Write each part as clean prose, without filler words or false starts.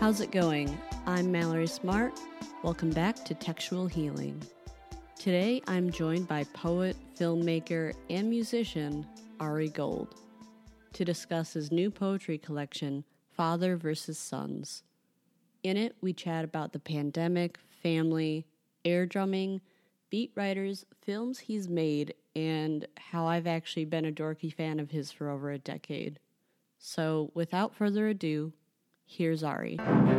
How's it going? I'm Mallory Smart. Welcome back to Textual Healing. Today I'm joined by poet, filmmaker, and musician Ari Gold to discuss his new poetry collection, Father vs. Sons. In it, we chat about the pandemic, family, air drumming, beat writers, films he's made, and how I've actually been a dorky fan of his for over a decade. So, without further ado, here's Ari.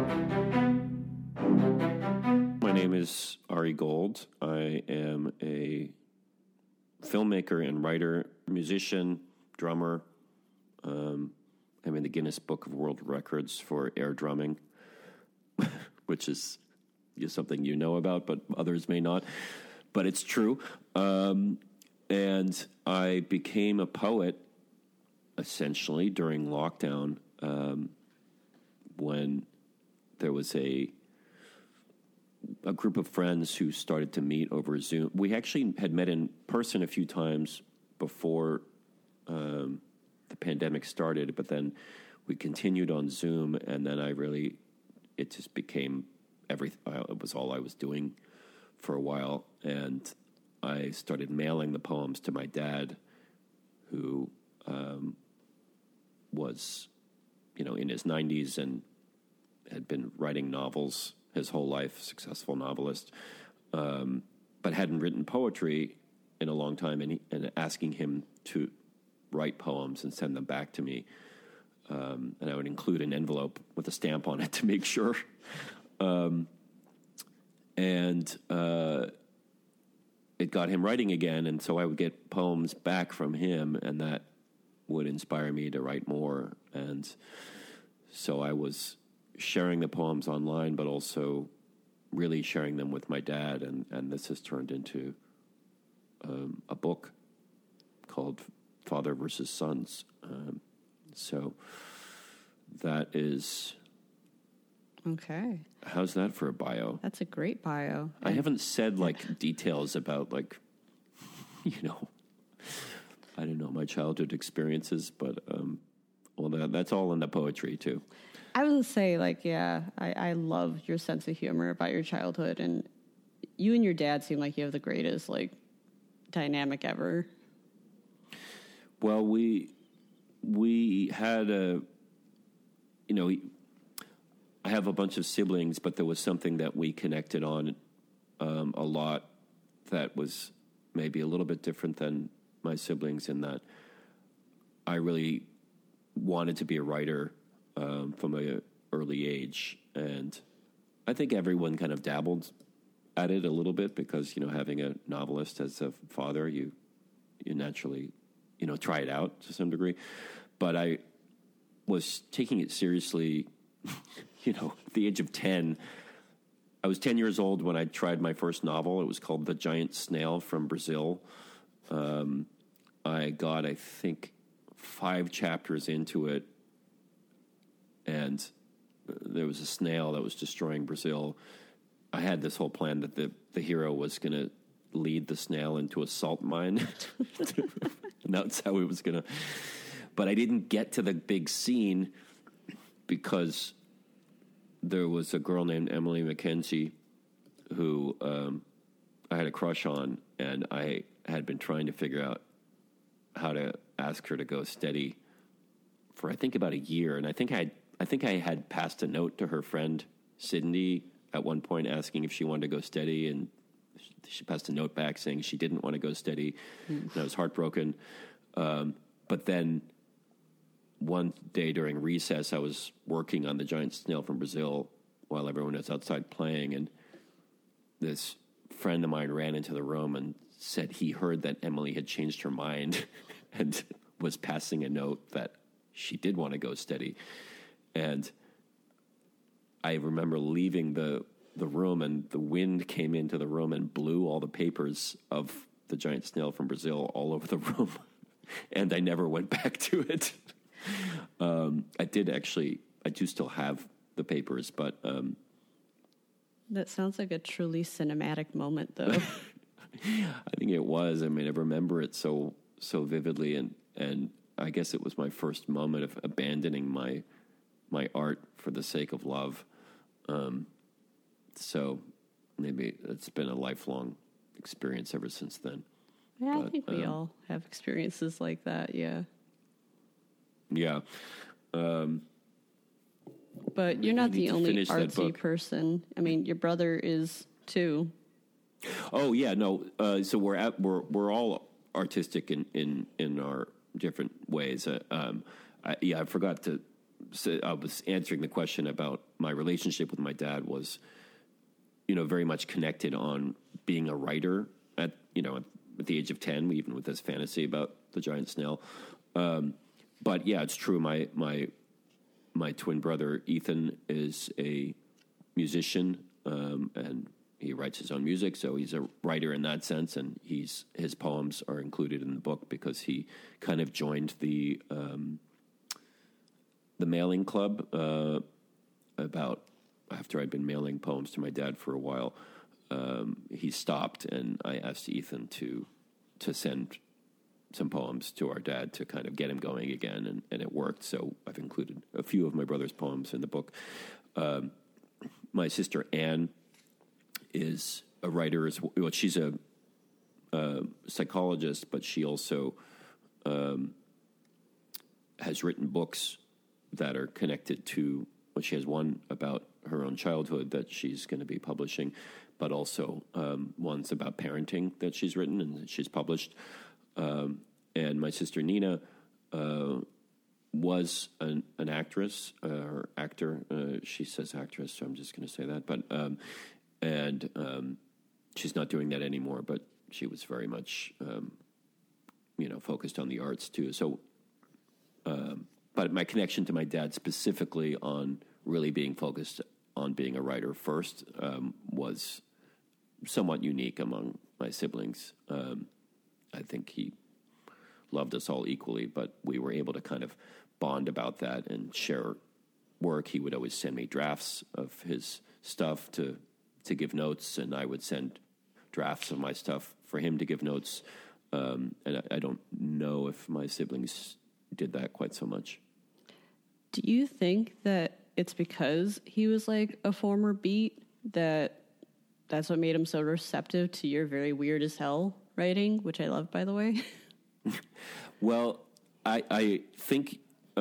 My name is Ari Gold. I am a filmmaker and writer, musician, drummer. I'm in the Guinness Book of World Records for air drumming, which is something you know about, but others may not. But it's true. And I became a poet, essentially, during lockdown, when there was a group of friends who started to meet over Zoom. We actually had met in person a few times before the pandemic started, but then we continued on Zoom, and then it just became it was all I was doing for a while, and I started mailing the poems to my dad, who was, in his 90s and had been writing novels his whole life, successful novelist, but hadn't written poetry in a long time, and asking him to write poems and send them back to me. And I would include an envelope with a stamp on it to make sure. It got him writing again, and so I would get poems back from him, and that would inspire me to write more. And so I was sharing the poems online, but also really sharing them with my dad, and this has turned into a book called Father vs. Sons. So that is... Okay. How's that for a bio? That's a great bio. I haven't said, details about, I don't know, my childhood experiences, but, that's all in the poetry, too. I was going to say, I love your sense of humor about your childhood, and you and your dad seem like you have the greatest, dynamic ever. Well, we had I have a bunch of siblings, but there was something that we connected on a lot that was maybe a little bit different than my siblings, in that I really wanted to be a writer from an early age. And I think everyone kind of dabbled at it a little bit because, having a novelist as a father, you naturally, try it out to some degree. But I was taking it seriously, at the age of 10. I was 10 years old when I tried my first novel. It was called The Giant Snail from Brazil. I got, I think, 5 chapters into it, and there was a snail that was destroying Brazil. I had this whole plan that the hero was going to lead the snail into a salt mine. And that's how it was going to... But I didn't get to the big scene because there was a girl named Emily McKenzie who I had a crush on, and I had been trying to figure out how to ask her to go steady for, I think, about a year. And I think I had passed a note to her friend Sydney at one point asking if she wanted to go steady, and she passed a note back saying she didn't want to go steady. And I was heartbroken. But then one day during recess, I was working on The Giant Snail from Brazil while everyone was outside playing, and this friend of mine ran into the room and said he heard that Emily had changed her mind and was passing a note that she did want to go steady. And I remember leaving the room, and the wind came into the room and blew all the papers of The Giant Snail from Brazil all over the room. And I never went back to it. I do still have the papers, but... That sounds like a truly cinematic moment, though. I think it was. I mean, I remember it so vividly, and I guess it was my first moment of abandoning my art for the sake of love. So maybe it's been a lifelong experience ever since then. Yeah, I think we all have experiences like that, yeah. Yeah. But you're not the only artsy person. I mean, your brother is too. Oh yeah, no. So we're all artistic in our different ways. I forgot to say, I was answering the question about my relationship with my dad was, very much connected on being a writer at the age of 10, even with this fantasy about the giant snail. But yeah, it's true. My twin brother Ethan is a musician, and he writes his own music, so he's a writer in that sense, and his poems are included in the book because he kind of joined the mailing club about after I'd been mailing poems to my dad for a while. He stopped, and I asked Ethan to send some poems to our dad to kind of get him going again, and it worked. So I've included a few of my brother's poems in the book. My sister Anne is a writer as well. She's a psychologist, but she also has written books that are connected to. Well, she has one about her own childhood that she's going to be publishing, but also ones about parenting that she's written and that she's published. And my sister Nina was an actress or actor. She says actress, so I'm just going to say that. But she's not doing that anymore. But she was very much, focused on the arts too. So, but my connection to my dad specifically on really being focused on being a writer first was somewhat unique among my siblings. I think he loved us all equally, but we were able to kind of bond about that and share work. He would always send me drafts of his stuff to give notes, and I would send drafts of my stuff for him to give notes. And I don't know if my siblings did that quite so much. Do you think that it's because he was like a former Beat that's what made him so receptive to your very weird as hell writing, which I love, by the way? Well, I think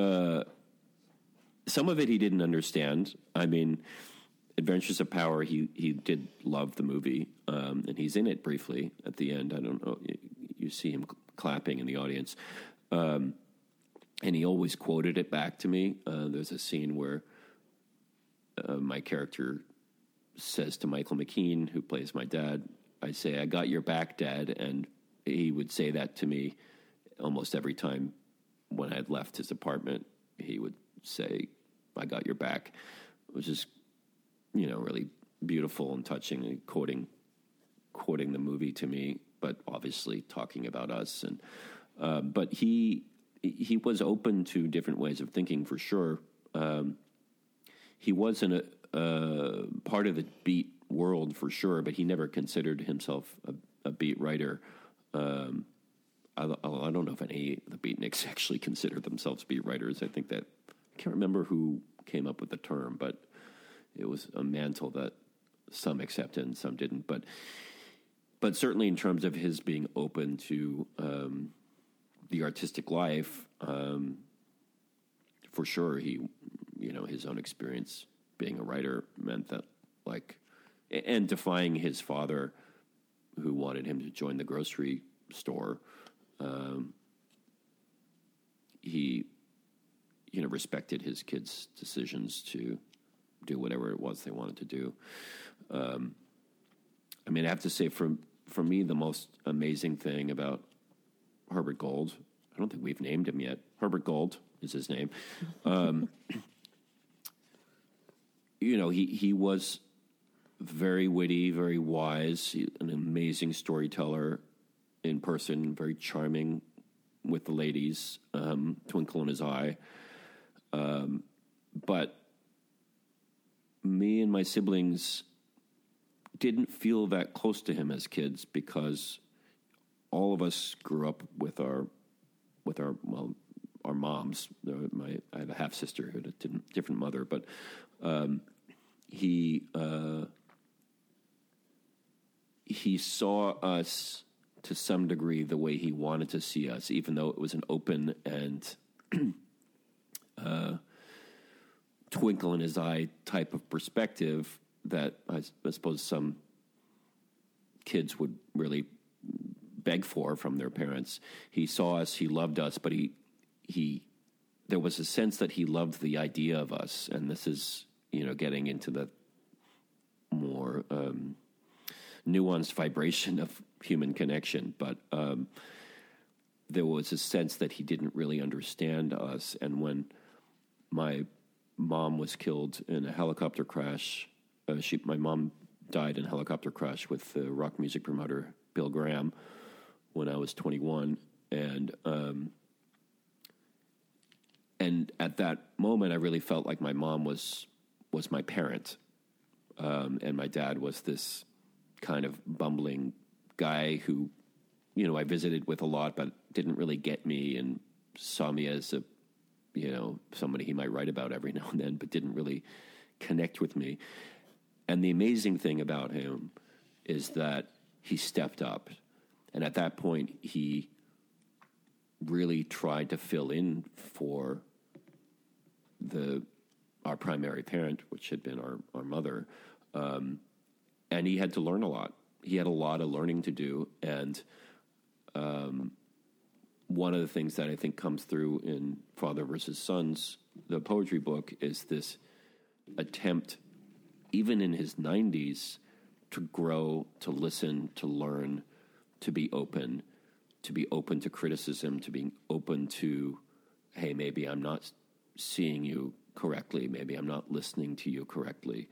some of it he didn't understand. I mean, Adventures of Power, he did love the movie, and he's in it briefly at the end. I don't know, you see him clapping in the audience. And he always quoted it back to me. There's a scene where my character says to Michael McKean, who plays my dad, I say, "I got your back, Dad." And he would say that to me almost every time when I had left his apartment. He would say, "I got your back," which is, really beautiful and touching, and quoting the movie to me, but obviously talking about us. And but he was open to different ways of thinking, for sure. He wasn't a part of the Beat world, for sure, but he never considered himself a Beat writer. I don't know if any of the Beatniks actually considered themselves Beat writers. I can't remember who came up with the term, but it was a mantle that some accepted and some didn't. But certainly in terms of his being open to the artistic life, for sure, he, his own experience being a writer meant that, and defying his father, who wanted him to join the grocery store, he, respected his kids' decisions to do whatever it was they wanted to do. I have to say, for me, the most amazing thing about Herbert Gold, I don't think we've named him yet. Herbert Gold is his name. He was very witty, very wise, an amazing storyteller in person, very charming with the ladies, twinkle in his eye. But me and my siblings didn't feel that close to him as kids because all of us grew up with our moms. I have a half sister who had a different mother, but he saw us to some degree the way he wanted to see us, even though it was an open and twinkle in his eye type of perspective that I suppose some kids would really beg for from their parents. He saw us, he loved us, but he there was a sense that he loved the idea of us, and this is, getting into the more nuanced vibration of human connection, but there was a sense that he didn't really understand us. And when my mom was killed in a helicopter crash, my mom died in a helicopter crash with the rock music promoter Bill Graham when I was 21, and at that moment I really felt like my mom was my parent, and my dad was this kind of bumbling guy who, I visited with a lot, but didn't really get me and saw me as a, somebody he might write about every now and then, but didn't really connect with me. And the amazing thing about him is that he stepped up. And at that point, he really tried to fill in for our primary parent, which had been our mother. And he had to learn a lot. He had a lot of learning to do. And one of the things that I think comes through in Father versus Sons, the poetry book, is this attempt, even in his 90s, to grow, to listen, to learn, to be open to criticism, to being open to, hey, maybe I'm not seeing you correctly, maybe I'm not listening to you correctly.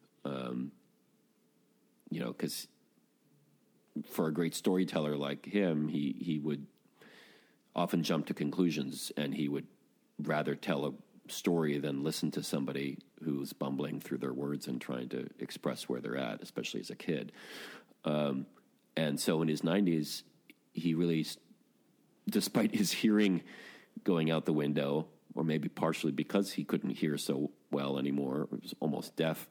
Because for a great storyteller like him, he would often jump to conclusions, and he would rather tell a story than listen to somebody who's bumbling through their words and trying to express where they're at, especially as a kid. And so in his 90s, he really, despite his hearing going out the window, or maybe partially because he couldn't hear so well anymore, he was almost deaf,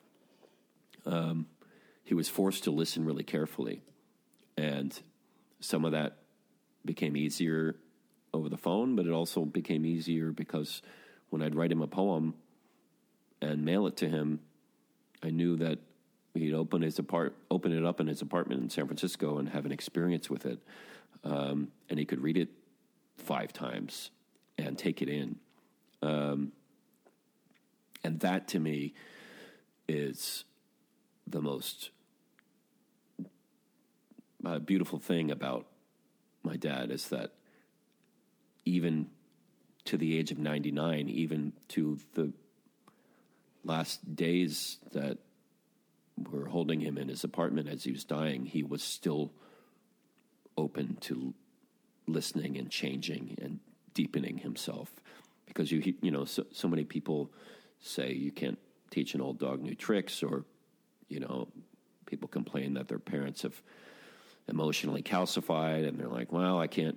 he was forced to listen really carefully. And some of that became easier over the phone, but it also became easier because when I'd write him a poem and mail it to him, I knew that he'd open it up in his apartment in San Francisco and have an experience with it. And he could read it 5 times and take it in. And that, to me, is the most beautiful thing about my dad, is that even to the age of 99, even to the last days that were holding him in his apartment as he was dying, he was still open to listening and changing and deepening himself. Because so many people say you can't teach an old dog new tricks, or people complain that their parents have emotionally calcified, and they're like, well, I can't,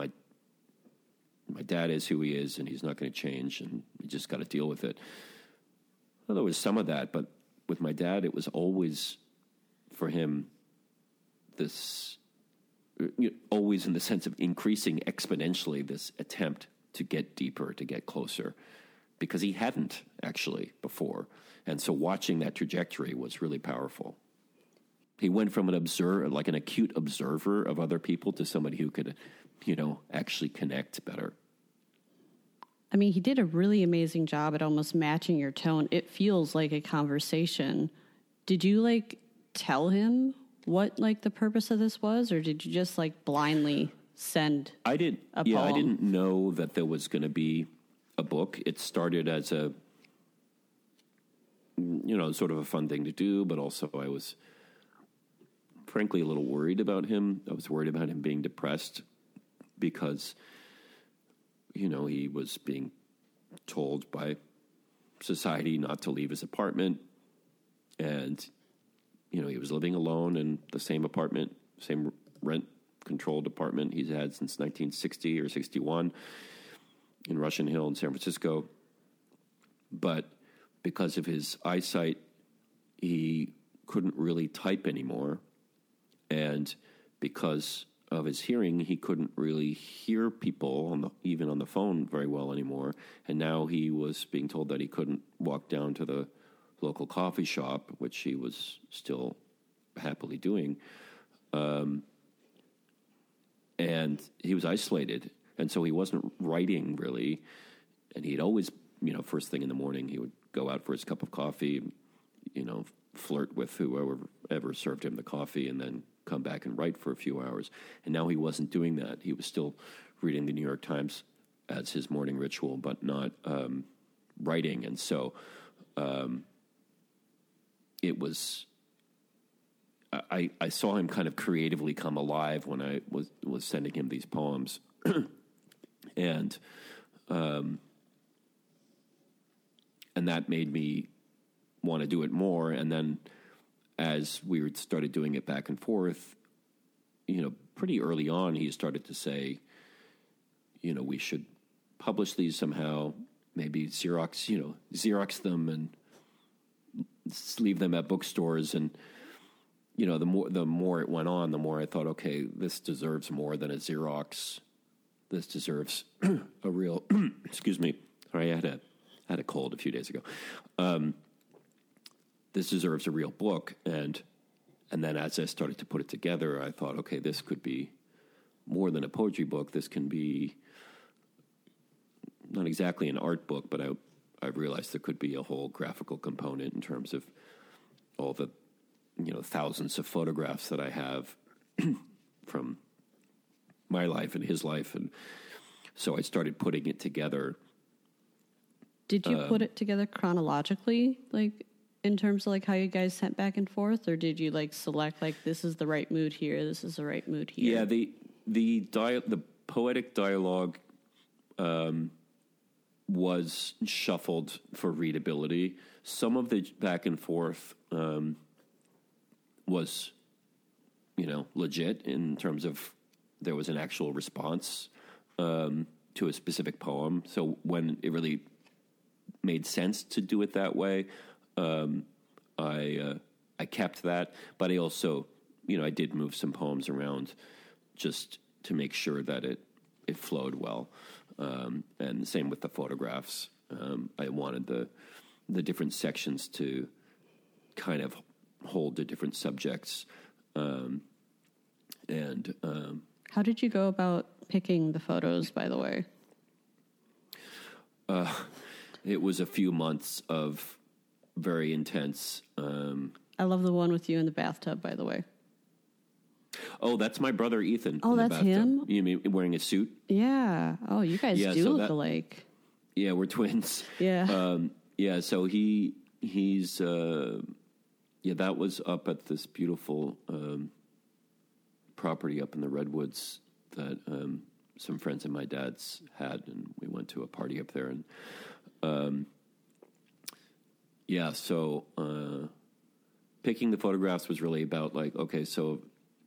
my dad is who he is, and he's not going to change, and you just got to deal with it. Well, there was some of that, but with my dad, it was always, for him, this, always in the sense of increasing exponentially, this attempt to get deeper, to get closer, because he hadn't actually before. And so watching that trajectory was really powerful. He went from an acute observer of other people to somebody who could, actually connect better. I mean, he did a really amazing job at almost matching your tone. It feels like a conversation. Did you tell him what the purpose of this was, or did you just blindly send a poem? I didn't know that there was going to be a book. It started as a, sort of a fun thing to do, but also I was frankly a little worried about him. I was worried about him being depressed because, he was being told by society not to leave his apartment. And, he was living alone in the same apartment, same rent-controlled apartment he's had since 1960 or 61 in Russian Hill in San Francisco. But because of his eyesight, he couldn't really type anymore. And because of his hearing, he couldn't really hear people even on the phone very well anymore. And now he was being told that he couldn't walk down to the local coffee shop, which he was still happily doing. And he was isolated. And so he wasn't writing really. And he'd always, first thing in the morning, he would go out for his cup of coffee, flirt with whoever served him the coffee, and then come back and write for a few hours. And now he wasn't doing that. He was still reading the New York Times as his morning ritual, but not writing. And so it was... I saw him kind of creatively come alive when I was sending him these poems. And that made me want to do it more. And then as we started doing it back and forth, pretty early on, he started to say, we should publish these somehow, maybe Xerox them and leave them at bookstores. And, the more it went on, the more I thought, okay, this deserves more than a Xerox. This deserves a real, excuse me. Sorry, I had a cold a few days ago. This deserves a real book. And then as I started to put it together, I thought, okay, this could be more than a poetry book. This can be not exactly an art book, but I realized there could be a whole graphical component in terms of all the, thousands of photographs that I have from my life and his life. And so I started putting it together. Did you put it together chronologically, like in terms of like how you guys sent back and forth, or did you like select like this is the right mood here, this is the right mood here? Yeah, the poetic dialogue was shuffled for readability. Some of the back and forth was, legit in terms of there was an actual response to a specific poem. So when it really made sense to do it that way, I kept that. But I also, I did move some poems around just to make sure that it flowed well. And the same with the photographs. I wanted the different sections to kind of hold the different subjects. How did you go about picking the photos, by the way? It was a few months of very intense... I love the one with you in the bathtub, by the way. Oh, that's my brother, Ethan. Oh, that's him? You mean wearing a suit? Yeah. Oh, you guys do look alike. Yeah, we're twins. Yeah. So he's... that was up at this beautiful property up in the Redwoods that some friends of my dad's had, and we went to a party up there. And so picking the photographs was really about like, okay, so,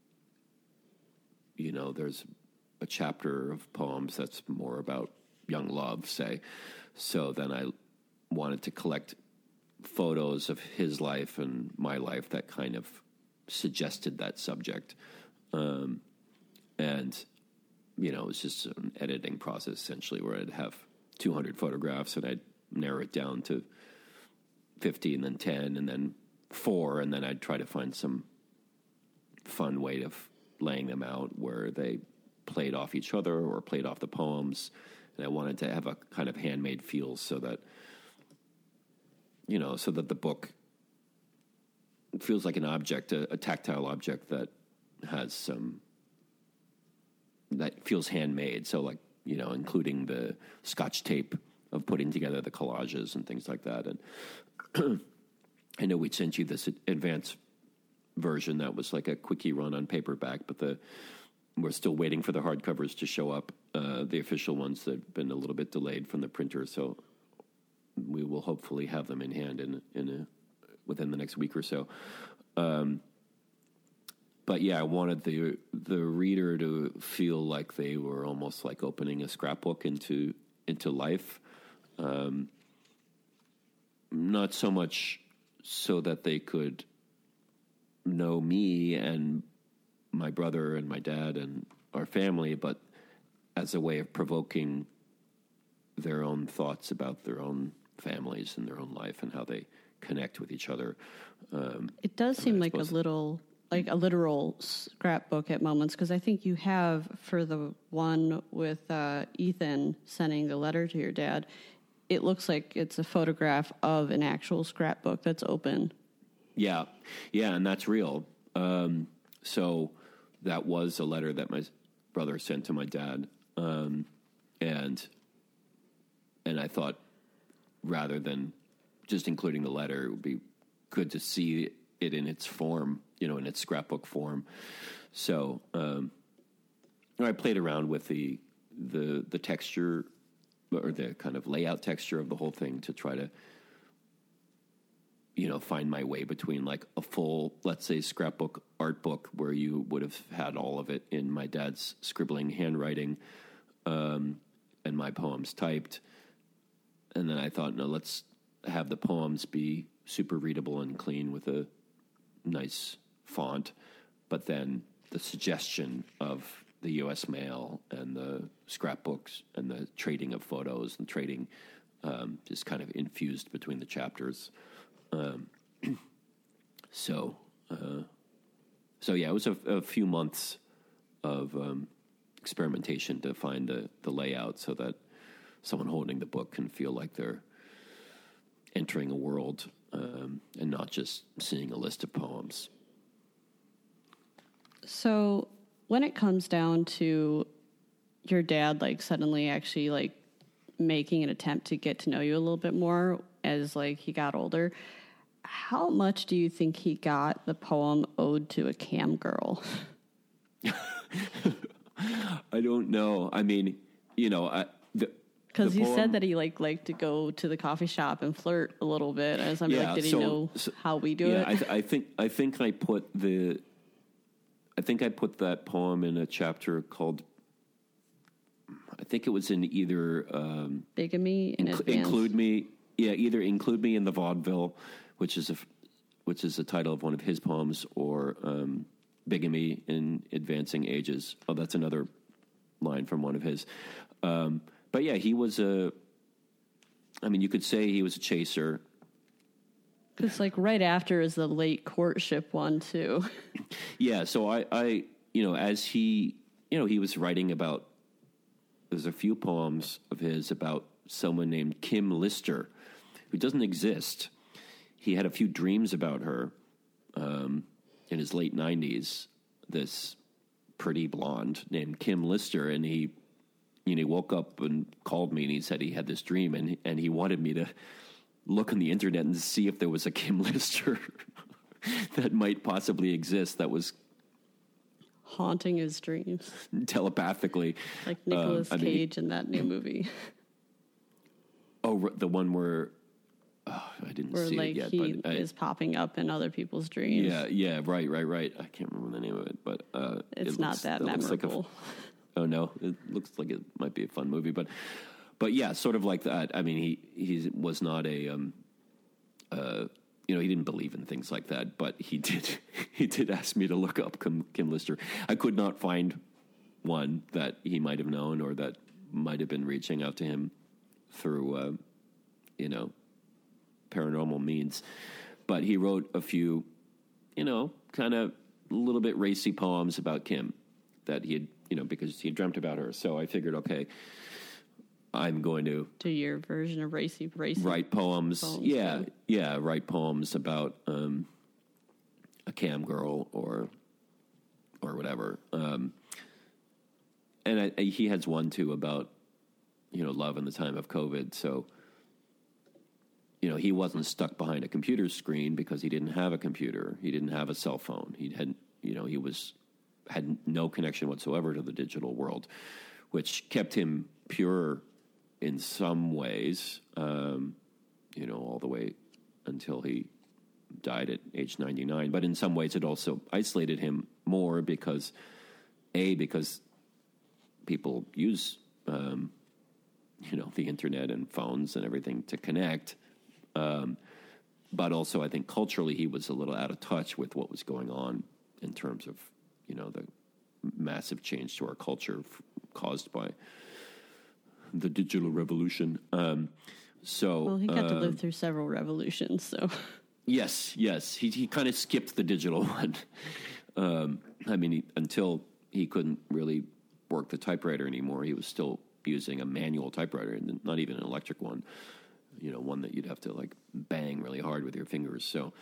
there's a chapter of poems that's more about young love, say. So then I wanted to collect photos of his life and my life that kind of suggested that subject. It was just an editing process essentially where I'd have 200 photographs and I'd narrow it down to 50 and then 10 and then 4. And then I'd try to find some fun way of laying them out where they played off each other or played off the poems. And I wanted to have a kind of handmade feel so that the book feels like an object, a tactile object that has that feels handmade. So like, including the Scotch tape of putting together the collages and things like that. And I know we sent you this advanced version that was like a quickie run on paperback, but we're still waiting for the hardcovers to show up. The official ones that have been a little bit delayed from the printer. So we will hopefully have them in hand within the next week or so. But yeah, I wanted the reader to feel like they were almost like opening a scrapbook into life. Not so much so that they could know me and my brother and my dad and our family, but as a way of provoking their own thoughts about their own families and their own life and how they connect with each other. It does seem like a literal scrapbook at moments, because I think you have, for the one with Ethan sending the letter to your dad, it looks like it's a photograph of an actual scrapbook that's open. Yeah, and that's real. So that was a letter that my brother sent to my dad, and I thought, rather than just including the letter, it would be good to see it in its form, in its scrapbook form. So I played around with the texture, or the kind of layout texture of the whole thing, to try to, find my way between like a full, let's say, scrapbook art book where you would have had all of it in my dad's scribbling handwriting, and my poems typed. And then I thought, no, let's have the poems be super readable and clean with a nice font. But then the suggestion of the U.S. mail and the scrapbooks and the trading of photos and trading just kind of infused between the chapters. So yeah, it was a few months of experimentation to find the layout so that someone holding the book can feel like they're entering a world, and not just seeing a list of poems. So when it comes down to your dad, like, suddenly actually, like, making an attempt to get to know you a little bit more as, like, he got older, how much do you think he got the poem Ode to a Cam Girl? I don't know. I mean, because he said that he liked to go to the coffee shop and flirt a little bit. As I'm like, did he know how we do it? I think I put that poem in a chapter called, I think it was in either Bigamy in Advance. Include Me. Yeah, either Include Me in the Vaudeville, which is the title of one of his poems, or Bigamy in Advancing Ages. Oh, that's another line from one of his. But yeah, he was you could say he was a chaser. It's like right after is the late courtship one too. Yeah, so I as he was writing about, there's a few poems of his about someone named Kim Lister, who doesn't exist. He had a few dreams about her in his late 90s, this pretty blonde named Kim Lister, and he woke up and called me and he said he had this dream, and he wanted me to look on the internet and see if there was a Kim Lister that might possibly exist that was haunting his dreams telepathically, like Nicolas Cage in that new movie. Oh, the one where I didn't see it yet. He is popping up in other people's dreams. Yeah, right. I can't remember the name of it, but it's not that memorable. Oh no, it looks like it might be a fun movie, but yeah, sort of like that. I mean, he was not a he didn't believe in things like that, but he did ask me to look up Kim Lister. I could not find one that he might have known or that might have been reaching out to him through paranormal means, but he wrote a few kind of a little bit racy poems about Kim that he had, because he had dreamt about her. So I figured, okay, I'm going to do your version of racy write poems. Yeah, write poems about a cam girl or whatever. And he has one too about love in the time of COVID. So he wasn't stuck behind a computer screen because he didn't have a computer. He didn't have a cell phone. He had no connection whatsoever to the digital world, which kept him pure in some ways, all the way until he died at age 99. But in some ways, it also isolated him more because people use, the internet and phones and everything to connect. but also I think culturally he was a little out of touch with what was going on in terms of, the massive change to our culture caused by the digital revolution. Well, he got to live through several revolutions, so. Yes. He kind of skipped the digital one. Until he couldn't really work the typewriter anymore, he was still using a manual typewriter, and not even an electric one. One that you'd have to like bang really hard with your fingers. So,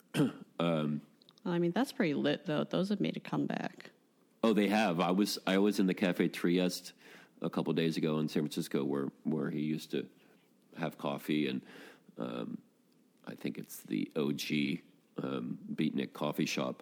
that's pretty lit though. Those have made a comeback. Oh, they have. I was in the Cafe Trieste a couple of days ago in San Francisco, where he used to have coffee, and I think it's the OG Beatnik coffee shop.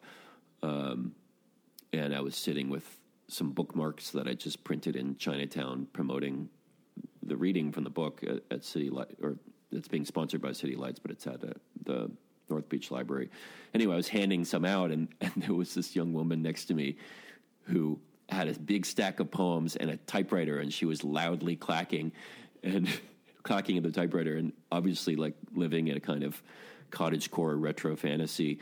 And I was sitting with some bookmarks that I just printed in Chinatown, promoting the reading from the book at City Light, or it's being sponsored by City Lights, but it's at the North Beach Library. Anyway, I was handing some out, and there was this young woman next to me who had a big stack of poems and a typewriter, and she was loudly clacking at the typewriter, and obviously like living in a kind of cottagecore retro fantasy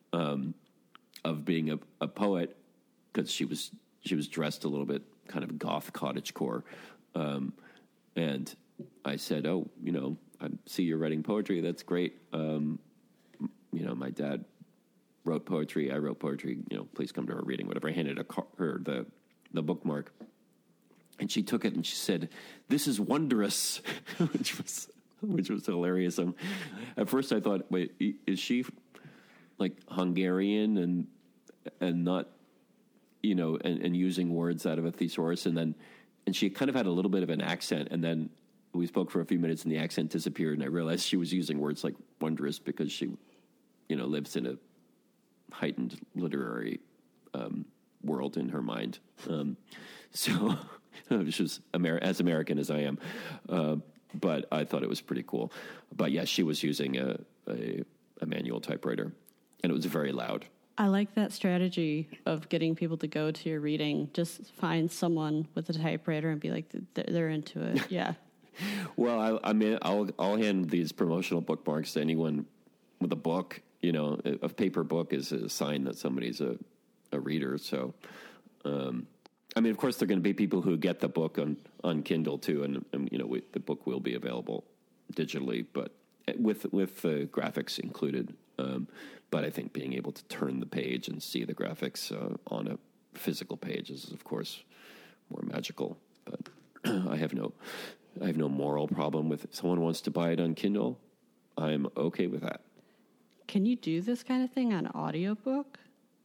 of being a poet, because she was dressed a little bit kind of goth cottagecore. And I said, "Oh, I see you're writing poetry. That's great. My dad wrote poetry. I wrote poetry. Please come to our reading." Whatever. I handed her the bookmark, and she took it and she said, "This is wondrous," which was hilarious. At first, I thought, "Wait, is she like Hungarian and not, and using words out of a thesaurus?" And she kind of had a little bit of an accent, and then we spoke for a few minutes and the accent disappeared, and I realized she was using words like wondrous because she, lives in a heightened literary world in her mind. So she was as American as I am, but I thought it was pretty cool. But yeah, she was using a manual typewriter, and it was very loud. I like that strategy of getting people to go to your reading. Just find someone with a typewriter and be like, they're into it. Yeah. Well, I'll hand these promotional bookmarks to anyone with a book. A paper book is a sign that somebody's a reader. So, of course, there are going to be people who get the book on Kindle too, and the book will be available digitally, but with the graphics included. But I think being able to turn the page and see the graphics on a physical page is, of course, more magical. But I have no moral problem with it. If someone wants to buy it on Kindle, I'm okay with that. Can you do this kind of thing on audiobook?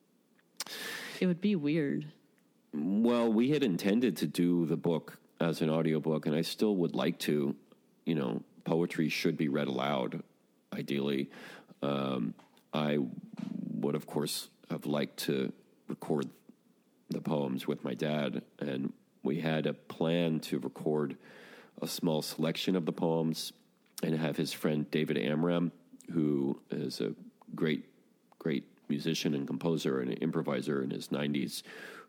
It would be weird. Well, we had intended to do the book as an audiobook, and I still would like to. Poetry should be read aloud, ideally. I would, of course, have liked to record the poems with my dad, and we had a plan to record a small selection of the poems and have his friend David Amram, who is a great musician and composer and an improviser in his 90s,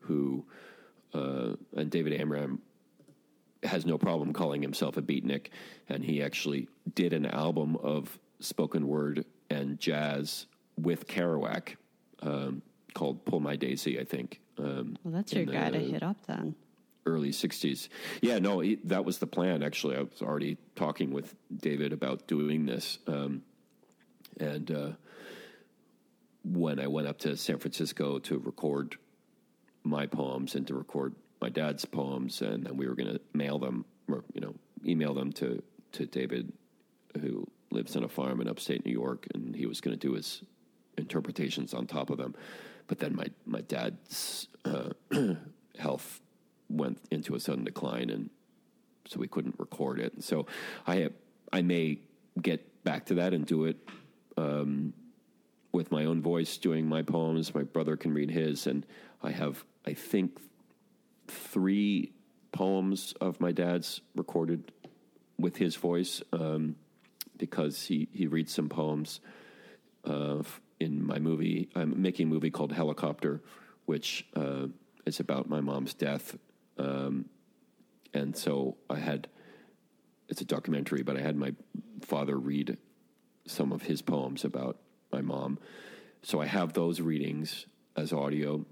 and David Amram has no problem calling himself a beatnik, and he actually did an album of spoken word and jazz with Kerouac called Pull My Daisy, I think. Well, that's your guy to hit up then. Early 60s. Yeah, no, that was the plan, actually. I was already talking with David about doing this. And when I went up to San Francisco to record my poems and to record my dad's poems, and then we were going to mail them or, email them to David, who lives on a farm in upstate New York, and he was going to do his interpretations on top of them. But then my dad's health went into a sudden decline, and so we couldn't record it. And so I may get back to that and do it with my own voice, doing my poems. My brother can read his, and I have, I think, 3 poems of my dad's recorded with his voice, because he reads some poems in my movie. I'm making a movie called Helicopter, which is about my mom's death. And so it's a documentary, but I had my father read some of his poems about my mom. So I have those readings as audio.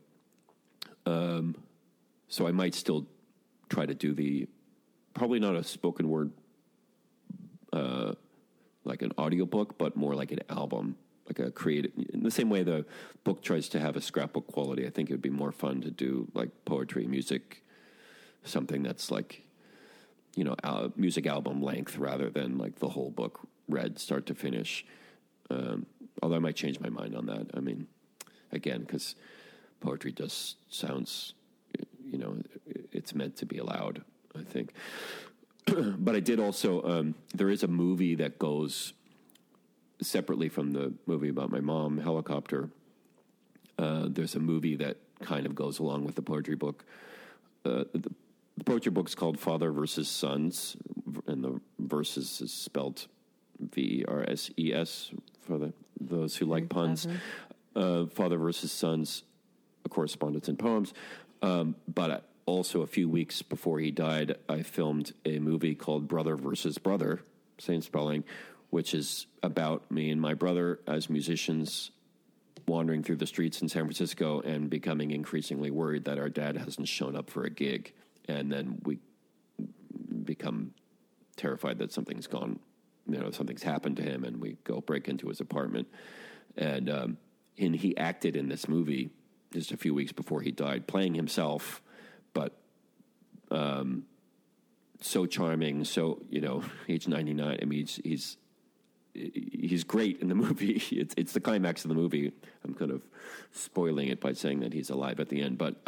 So I might still try to do probably not a spoken word, like an audiobook, but more like an album, like a creative, in the same way the book tries to have a scrapbook quality. I think it would be more fun to do like poetry, music, something that's like, music album length rather than like the whole book read start to finish. Although I might change my mind on that. I mean, again, because poetry just sounds, it's meant to be allowed, I think. But I did also, there is a movie that goes separately from the movie about my mom, Helicopter. There's a movie that kind of goes along with the poetry book. The poetry book is called Father versus Sons, and the verses is spelled Verses for those who like puns. Father versus Sons, a correspondence in poems. But also a few weeks before he died, I filmed a movie called Brother versus Brother, same spelling, which is about me and my brother as musicians wandering through the streets in San Francisco and becoming increasingly worried that our dad hasn't shown up for a gig. And then we become terrified that something's gone, something's happened to him, and we go break into his apartment. And he acted in this movie just a few weeks before he died, playing himself, but so charming, so, age 99. I mean, he's great in the movie. It's the climax of the movie. I'm kind of spoiling it by saying that he's alive at the end, but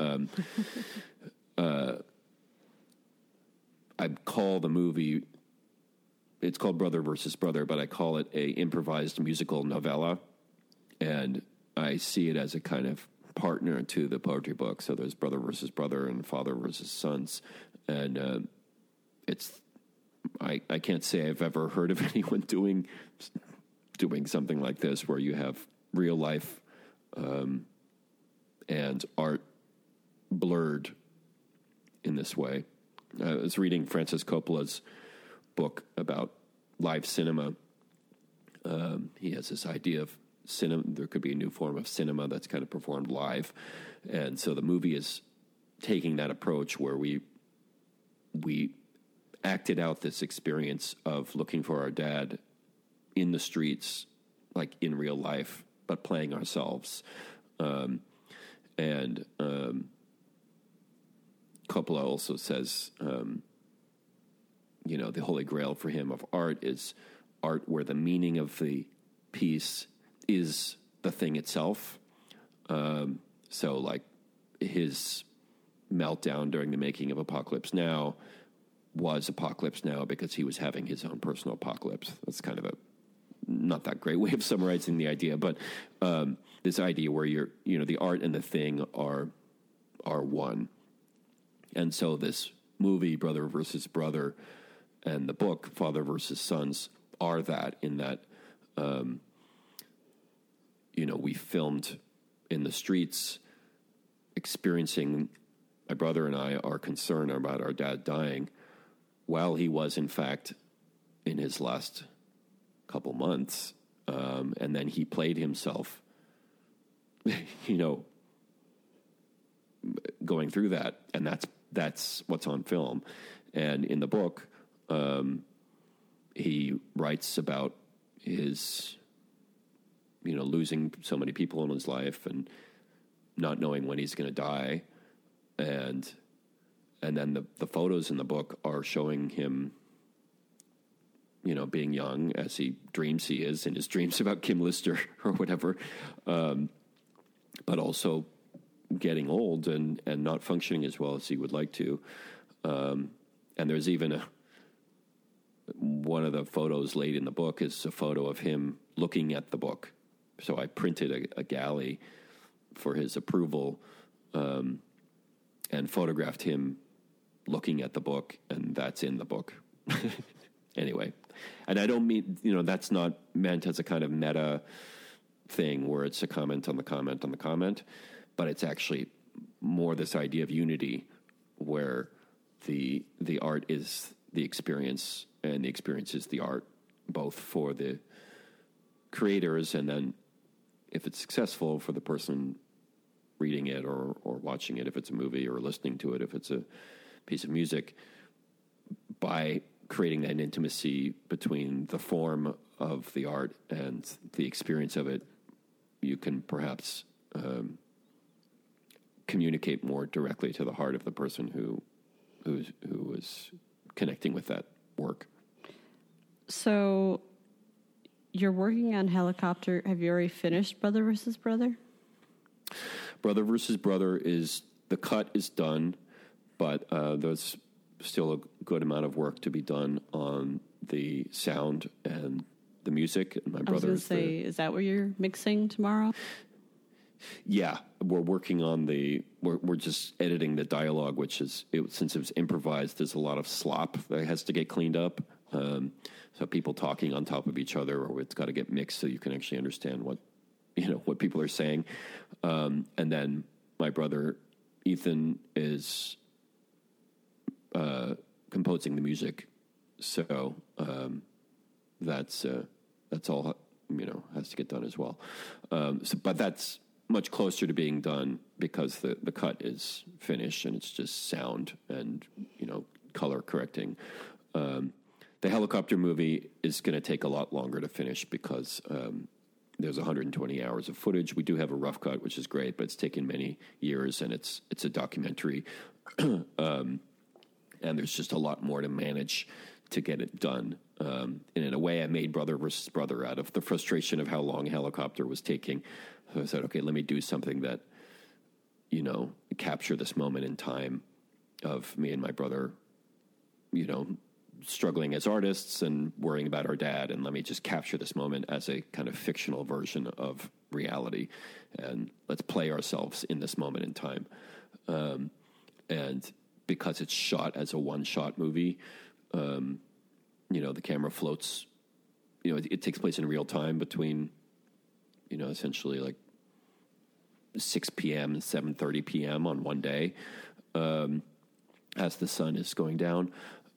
I call the movie, it's called Brother versus Brother, but I call it a improvised musical novella, and I see it as a kind of partner to the poetry book. So there's Brother versus Brother and Father versus Sons, and I can't say I've ever heard of anyone doing something like this, where you have real life and art blurred in this way. I was reading Francis Coppola's book about live cinema. He has this idea of cinema. There could be a new form of cinema that's kind of performed live. And so the movie is taking that approach where we acted out this experience of looking for our dad in the streets, like in real life, but playing ourselves. And Coppola also says, the holy grail for him of art is art where the meaning of the piece is the thing itself. So like his meltdown during the making of Apocalypse Now was Apocalypse Now because he was having his own personal apocalypse. That's kind of a not that great way of summarizing the idea, but this idea where the art and the thing are one. And so this movie, Brother versus Brother, and the book, Father versus Sons, are that, in that, we filmed in the streets, experiencing, my brother and I, our concern about our dad dying, while he was, in fact, in his last couple months. And then he played himself, going through that. And that's what's on film. And in the book, he writes about his, losing so many people in his life and not knowing when he's going to die. And then the photos in the book are showing him, being young as he dreams he is in his dreams about Kim Lister or whatever. But also getting old and not functioning as well as he would like to. And there's even one of the photos laid in the book is a photo of him looking at the book. So I printed a galley for his approval, and photographed him looking at the book, and that's in the book. Anyway, and I don't mean, that's not meant as a kind of meta thing where it's a comment on the comment on the comment, but it's actually more this idea of unity where the art is the experience and the experience is the art, both for the creators, and then if it's successful for the person reading it or watching it, if it's a movie, or listening to it, if it's a piece of music, by creating that intimacy between the form of the art and the experience of it, you can perhaps communicate more directly to the heart of the person who was connecting with that work. So you're working on Helicopter. Have you already finished Brother versus Brother? Brother versus Brother the cut is done, but there's still a good amount of work to be done on the sound and the music. And my brother is that what you're mixing tomorrow? Yeah, we're working on we're just editing the dialogue, which since it's improvised, there's a lot of slop that has to get cleaned up. So people talking on top of each other, or it's got to get mixed so you can actually understand what people are saying. And then my brother Ethan is composing the music, so that's all has to get done as well. But that's much closer to being done because the cut is finished and it's just sound and color correcting. The Helicopter movie is going to take a lot longer to finish because there's 120 hours of footage. We do have a rough cut, which is great, but it's taken many years, and it's a documentary, and there's just a lot more to manage to get it done. And in a way, I made Brother versus Brother out of the frustration of how long Helicopter was taking. So I said, okay, let me do something that, capture this moment in time of me and my brother, struggling as artists and worrying about our dad. And let me just capture this moment as a kind of fictional version of reality. And let's play ourselves in this moment in time. And because it's shot as a one-shot movie, the camera floats, it takes place in real time between, essentially like 6 p.m. and 7:30 p.m. on one day, as the sun is going down.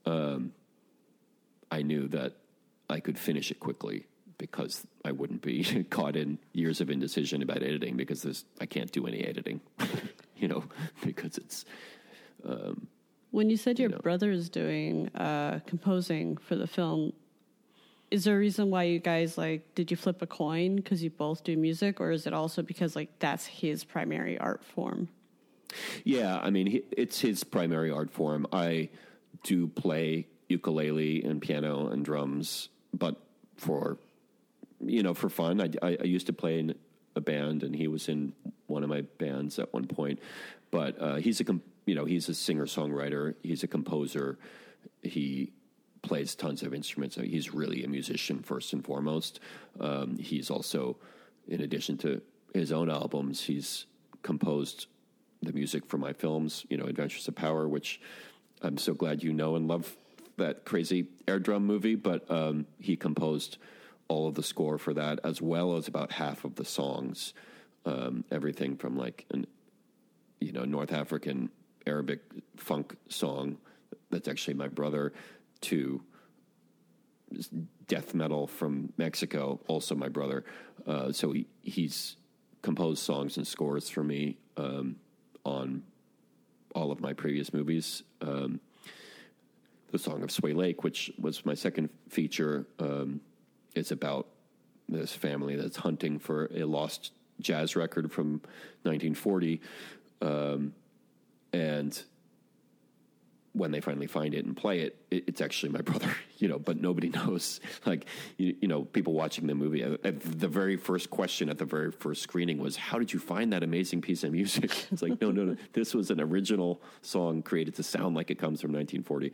I knew that I could finish it quickly because I wouldn't be caught in years of indecision about editing, because I can't do any editing, because it's... when you said your brother is doing composing for the film, is there a reason why you guys, did you flip a coin because you both do music, or is it also because, that's his primary art form? Yeah, I mean, it's his primary art form. I do play ukulele and piano and drums, but for fun. I used to play in a band, and he was in one of my bands at one point. But he's a singer-songwriter. He's a composer. He plays tons of instruments. He's really a musician first and foremost. He's also, in addition to his own albums, he's composed the music for my films, Adventures of Power, which I'm so glad you know and love, that crazy air drum movie. But he composed all of the score for that, as well as about half of the songs, everything from North African Arabic funk song that's actually my brother, to death metal from Mexico, also my brother. So he's composed songs and scores for me on all of my previous movies. The Song of Sway Lake, which was my second feature, is about this family that's hunting for a lost jazz record from 1940. And when they finally find it and play it, it's actually my brother, but nobody knows. People watching the movie, the very first question at the very first screening was, how did you find that amazing piece of music? It's like, no. This was an original song created to sound like it comes from 1940.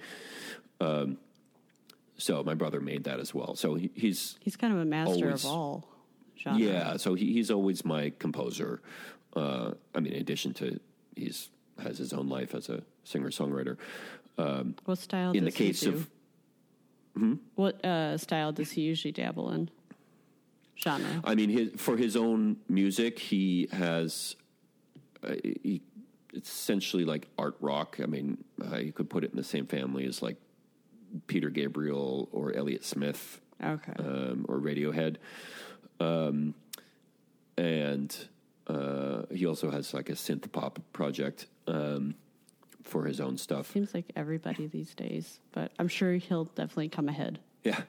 So my brother made that as well. So he's kind of a master of all genres. Yeah, so he's always my composer. In addition to has his own life as a singer-songwriter. What style in does the case he do? What style does he usually dabble in? Genre? For his own music, he has... it's essentially like art rock. You could put it in the same family as Peter Gabriel or Elliott Smith. Okay. Or Radiohead. And he also has like a synth pop project for his own stuff. Seems like everybody these days, but I'm sure he'll definitely come ahead. Yeah.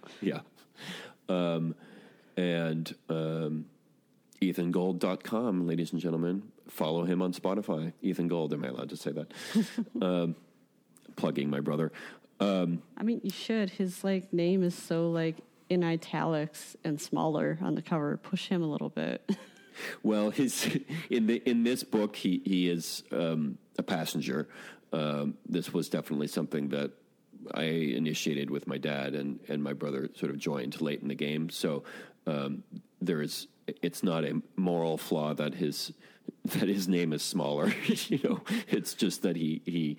And EthanGold.com, ladies and gentlemen. Follow him on Spotify. Ethan Gold, am I allowed to say that? Plugging my brother. I mean, you should. His like name is so like in italics and smaller on the cover. Push him a little bit. Well, in this book, he is a passenger. This was definitely something that I initiated with my dad, and my brother sort of joined late in the game. So it's not a moral flaw that his name is smaller. It's just that he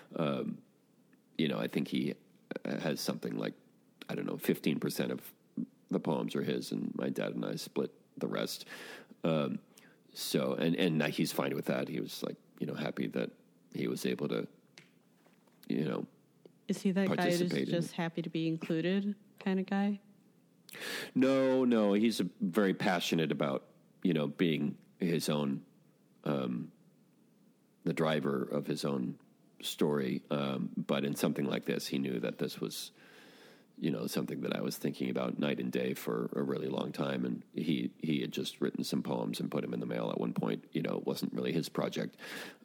I think he has something like, I don't know, 15% of the poems are his, and my dad and I split the rest. So, and he's fine with that. He was like, happy that he was able to, Is he that guy who's just happy to be included kind of guy? No, he's very passionate about, being his own, the driver of his own story. But in something like this, he knew that this was, something that I was thinking about night and day for a really long time. And he had just written some poems and put them in the mail at one point. It wasn't really his project.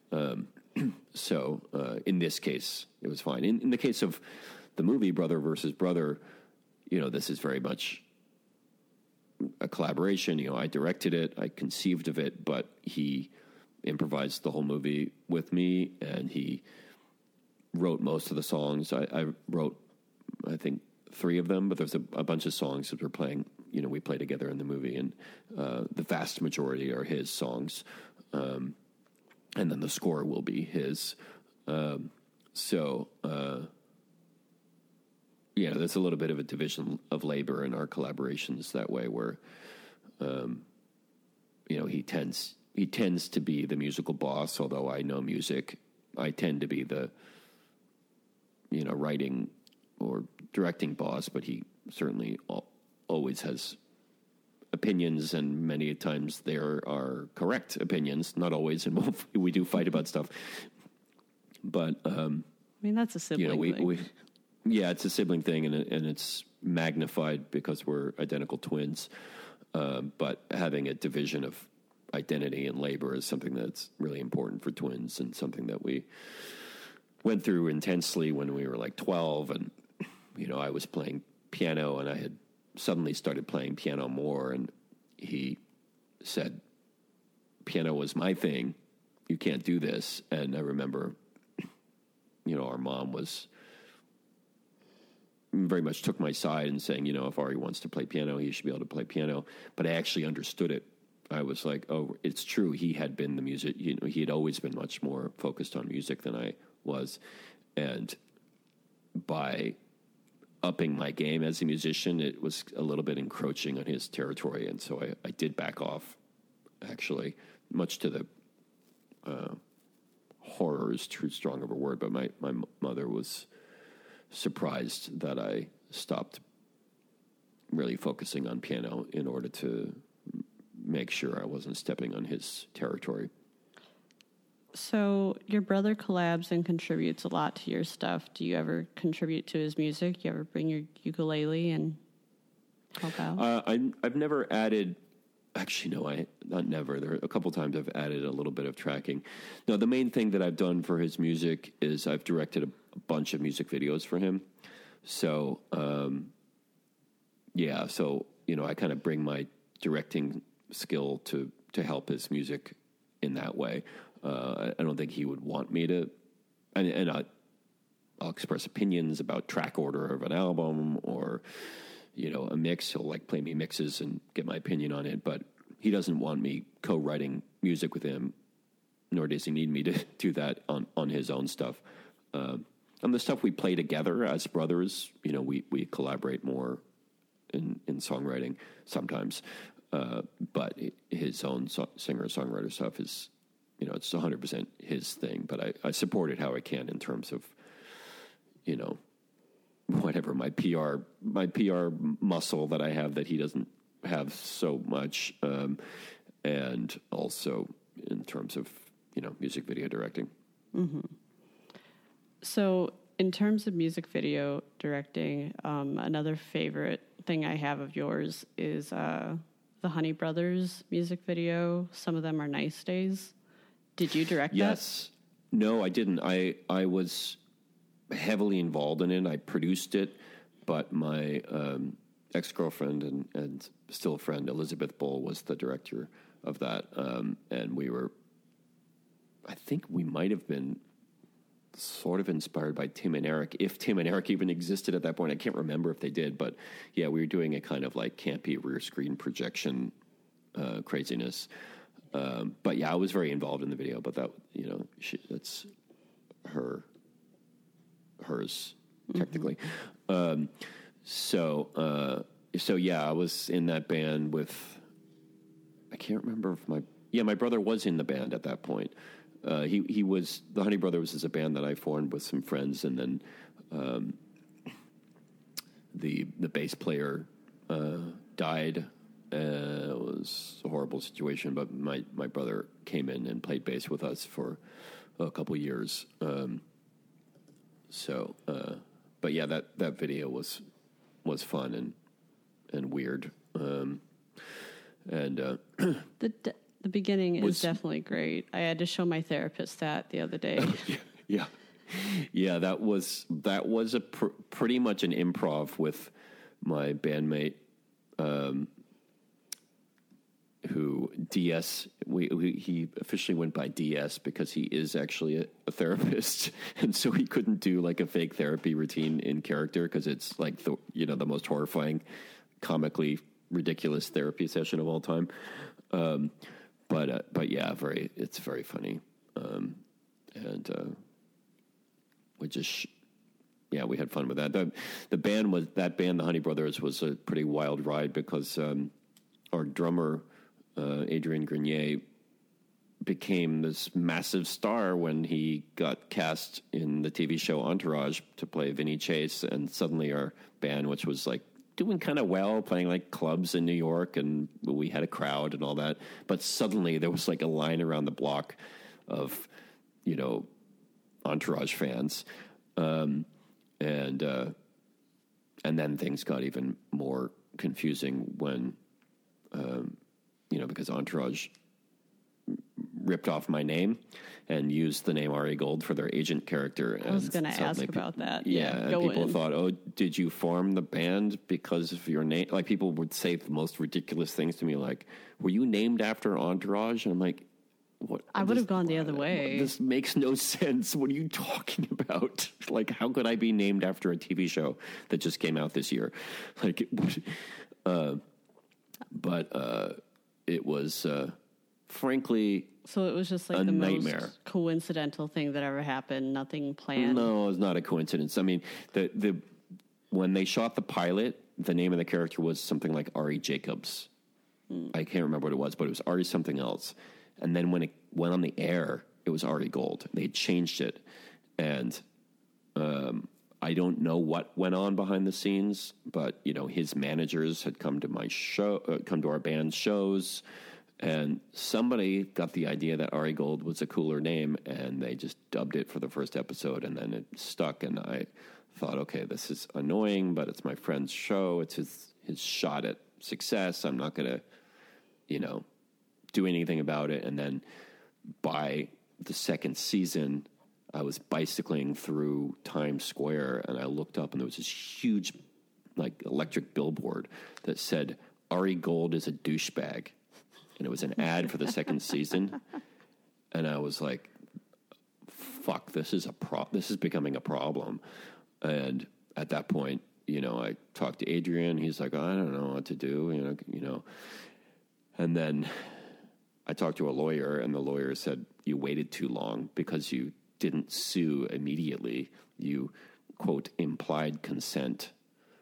So in this case, it was fine. In the case of the movie Brother versus Brother, this is very much a collaboration. I directed it, I conceived of it, but he improvised the whole movie with me, and he wrote most of the songs. I wrote, I think, 3 of them, but there's a bunch of songs that we're playing, we play together in the movie, and the vast majority are his songs. And then the score will be his. There's a little bit of a division of labor in our collaborations that way, where, he tends to be the musical boss, although I know music. I tend to be the, writing or directing boss, but he certainly always has opinions, and many times there are correct opinions. Not always, and we do fight about stuff. But that's a sibling thing. It's a sibling thing, and it's magnified because we're identical twins. But having a division of identity and labor is something that's really important for twins, and something that we went through intensely when we were like 12. And I was playing piano, and I had suddenly started playing piano more, and he said, piano was my thing, you can't do this. And I remember, our mom was very much took my side and saying, if Ari wants to play piano, he should be able to play piano. But I actually understood it. I was like, oh, it's true. He had been the music, he had always been much more focused on music than I was. And by upping my game as a musician, it was a little bit encroaching on his territory. And so I did back off, actually, much to the horror is too strong of a word, but my mother was surprised that I stopped really focusing on piano in order to make sure I wasn't stepping on his territory. So your brother collabs and contributes a lot to your stuff. Do you ever contribute to his music? Do you ever bring your ukulele and help out? I've never added. Actually, no, not never. There are a couple times I've added a little bit of tracking. No, the main thing that I've done for his music is I've directed a bunch of music videos for him. So, I kind of bring my directing skill to help his music in that way. I don't think he would want me to, and I'll express opinions about track order of an album or, a mix. He'll play me mixes and get my opinion on it, but he doesn't want me co-writing music with him, nor does he need me to do that on his own stuff. On the stuff we play together as brothers, we collaborate more in songwriting sometimes, but his own singer-songwriter stuff is, it's 100% his thing, but I support it how I can in terms of, whatever my PR muscle that I have that he doesn't have so much, and also in terms of, music video directing. Mm-hmm. So in terms of music video directing, another favorite thing I have of yours is the Honey Brothers music video. Some of them are Nice Days. Did you direct that? Yes. No, I didn't. I was heavily involved in it. I produced it, but my ex-girlfriend and still a friend, Elizabeth Bull, was the director of that. And I think we might have been sort of inspired by Tim and Eric, if Tim and Eric even existed at that point. I can't remember if they did, but yeah, we were doing a kind of like campy rear screen projection craziness. But yeah, I was very involved in the video, but that, that's hers technically. So yeah, I was in that band with, I can't remember if my brother was in the band at that point. He was, the Honey Brothers is a band that I formed with some friends, and then the bass player died. It was a horrible situation, but my brother came in and played bass with us for a couple years. But yeah, that video was fun and weird. The beginning is definitely great. I had to show my therapist that the other day. Yeah. That was pretty much an improv with my bandmate, who DS. He officially went by DS because he is actually a therapist, and so he couldn't do like a fake therapy routine in character because it's like the most horrifying, comically ridiculous therapy session of all time. But yeah, it's very funny. And we had fun with that. The band, the Honey Brothers, was a pretty wild ride because our drummer, Adrian Grenier, became this massive star when he got cast in the TV show Entourage to play Vinny Chase, and suddenly our band, which was like doing kind of well, playing like clubs in New York, and we had a crowd and all that. But suddenly there was like a line around the block of, Entourage fans. And then things got even more confusing when, because Entourage ripped off my name and used the name Ari Gold for their agent character. I was going to ask about that. Yeah, and people thought, oh, did you form the band because of your name? Like, people would say the most ridiculous things to me, like, were you named after Entourage? And I'm like, what? I would have gone the other way. This makes no sense. What are you talking about? Like, how could I be named after a TV show that just came out this year? Like, it was, frankly, so it was just like the nightmare. Most coincidental thing that ever happened. Nothing planned. No, it's not a coincidence. I mean, when they shot the pilot, the name of the character was something like Ari Jacobs. I can't remember what it was, but it was Ari something else. And then when it went on the air, it was Ari Gold. They changed it, and I don't know what went on behind the scenes, but his managers had come to our band's shows. And somebody got the idea that Ari Gold was a cooler name, and they just dubbed it for the first episode, and then it stuck. And I thought, okay, this is annoying, but it's my friend's show. It's his shot at success. I'm not going to, do anything about it. And then by the second season, I was bicycling through Times Square, and I looked up, and there was this huge, like, electric billboard that said, Ari Gold is a douchebag. And it was an ad for the second season. And I was like, fuck, this is becoming a problem. And at that point, I talked to Adrian. He's like, I don't know what to do, And then I talked to a lawyer, and the lawyer said, you waited too long because you didn't sue immediately. You, quote, implied consent.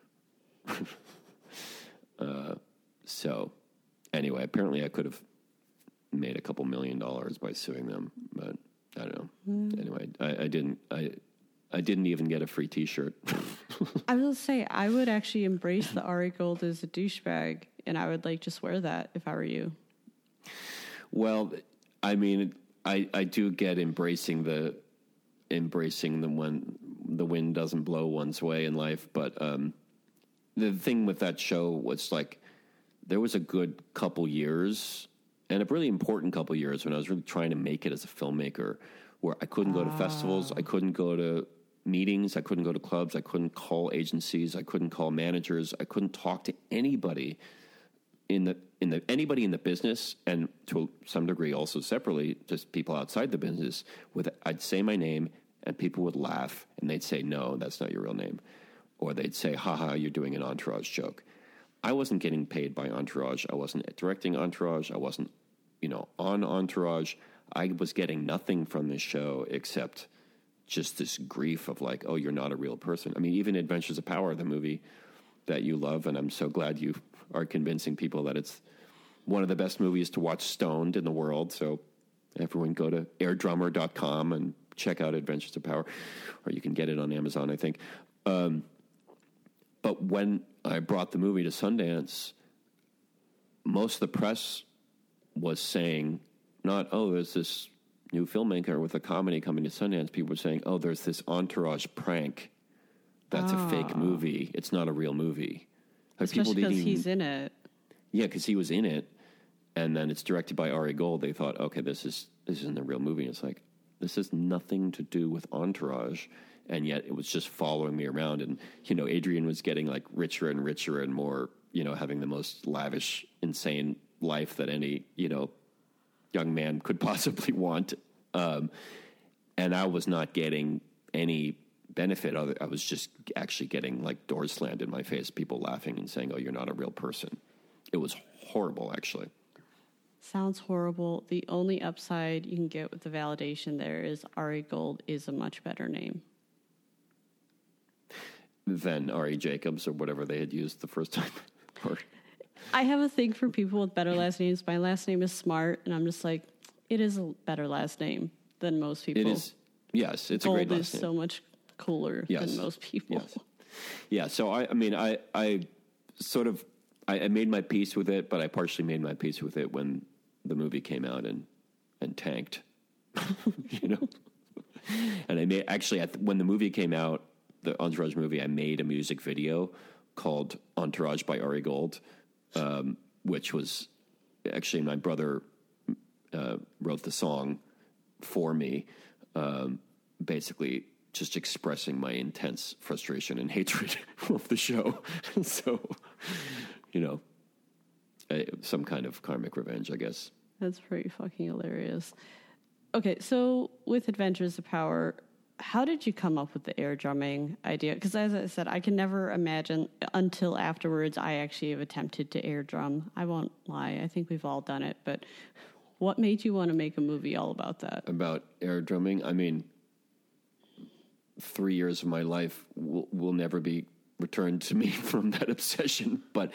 So anyway, apparently I could have made a couple $1 million by suing them, but I don't know. Anyway, I didn't even get a free T-shirt. I will say, I would actually embrace the Ari Gold as a douchebag and I would like just wear that if I were you. Well, I mean, I do get embracing the when the wind doesn't blow one's way in life, but the thing with that show was like there was a good couple years and a really important couple years when I was really trying to make it as a filmmaker, where I couldn't go to festivals, I couldn't go to meetings, I couldn't go to clubs, I couldn't call agencies, I couldn't call managers, I couldn't talk to anybody anybody in the business, and to some degree also separately, just people outside the business. I'd say my name and people would laugh and they'd say, "No, that's not your real name," or they'd say, "Haha, you're doing an Entourage joke." I wasn't getting paid by Entourage. I wasn't directing Entourage. I wasn't, on Entourage. I was getting nothing from this show except just this grief of like, "Oh, you're not a real person." I mean, even Adventures of Power, the movie that you love, and I'm so glad you are convincing people that it's one of the best movies to watch stoned in the world. So everyone go to airdrummer.com and check out Adventures of Power, or you can get it on Amazon, I think. But when I brought the movie to Sundance, most of the press was saying not, "Oh, there's this new filmmaker with a comedy coming to Sundance." People were saying, "Oh, there's this Entourage prank. That's a fake movie. It's not a real movie." Especially because he's in it. Yeah, because he was in it, and then it's directed by Ari Gold. They thought, okay, this isn't a real movie. It's like, this has nothing to do with Entourage, and yet it was just following me around. And, Adrian was getting like richer and richer and more, having the most lavish, insane life that any, young man could possibly want. And I was not getting any benefit. I was just actually getting like doors slammed in my face, people laughing and saying, "Oh, you're not a real person." It was horrible, actually. Sounds horrible. The only upside you can get with the validation there is Ari Gold is a much better name than Ari Jacobs or whatever they had used the first time. I have a thing for people with better last names. My last name is Smart, and I'm just like, it is a better last name than most people. It is. Yes, it's Gold a great last is name. so much cooler than most people. Yes. Yeah, so I made my peace with it, but I partially made my peace with it when the movie came out and tanked. And I made, actually, when the movie came out, the Entourage movie, I made a music video called Entourage by Ari Gold, which was actually my brother wrote the song for me, basically just expressing my intense frustration and hatred of the show. So, some kind of karmic revenge, I guess. That's pretty fucking hilarious. Okay, so with Adventures of Power, how did you come up with the air drumming idea? Because as I said, I can never imagine until afterwards I actually have attempted to air drum. I won't lie. I think we've all done it. But what made you want to make a movie all about that? About air drumming? I mean, 3 years of my life will never be returned to me from that obsession. But,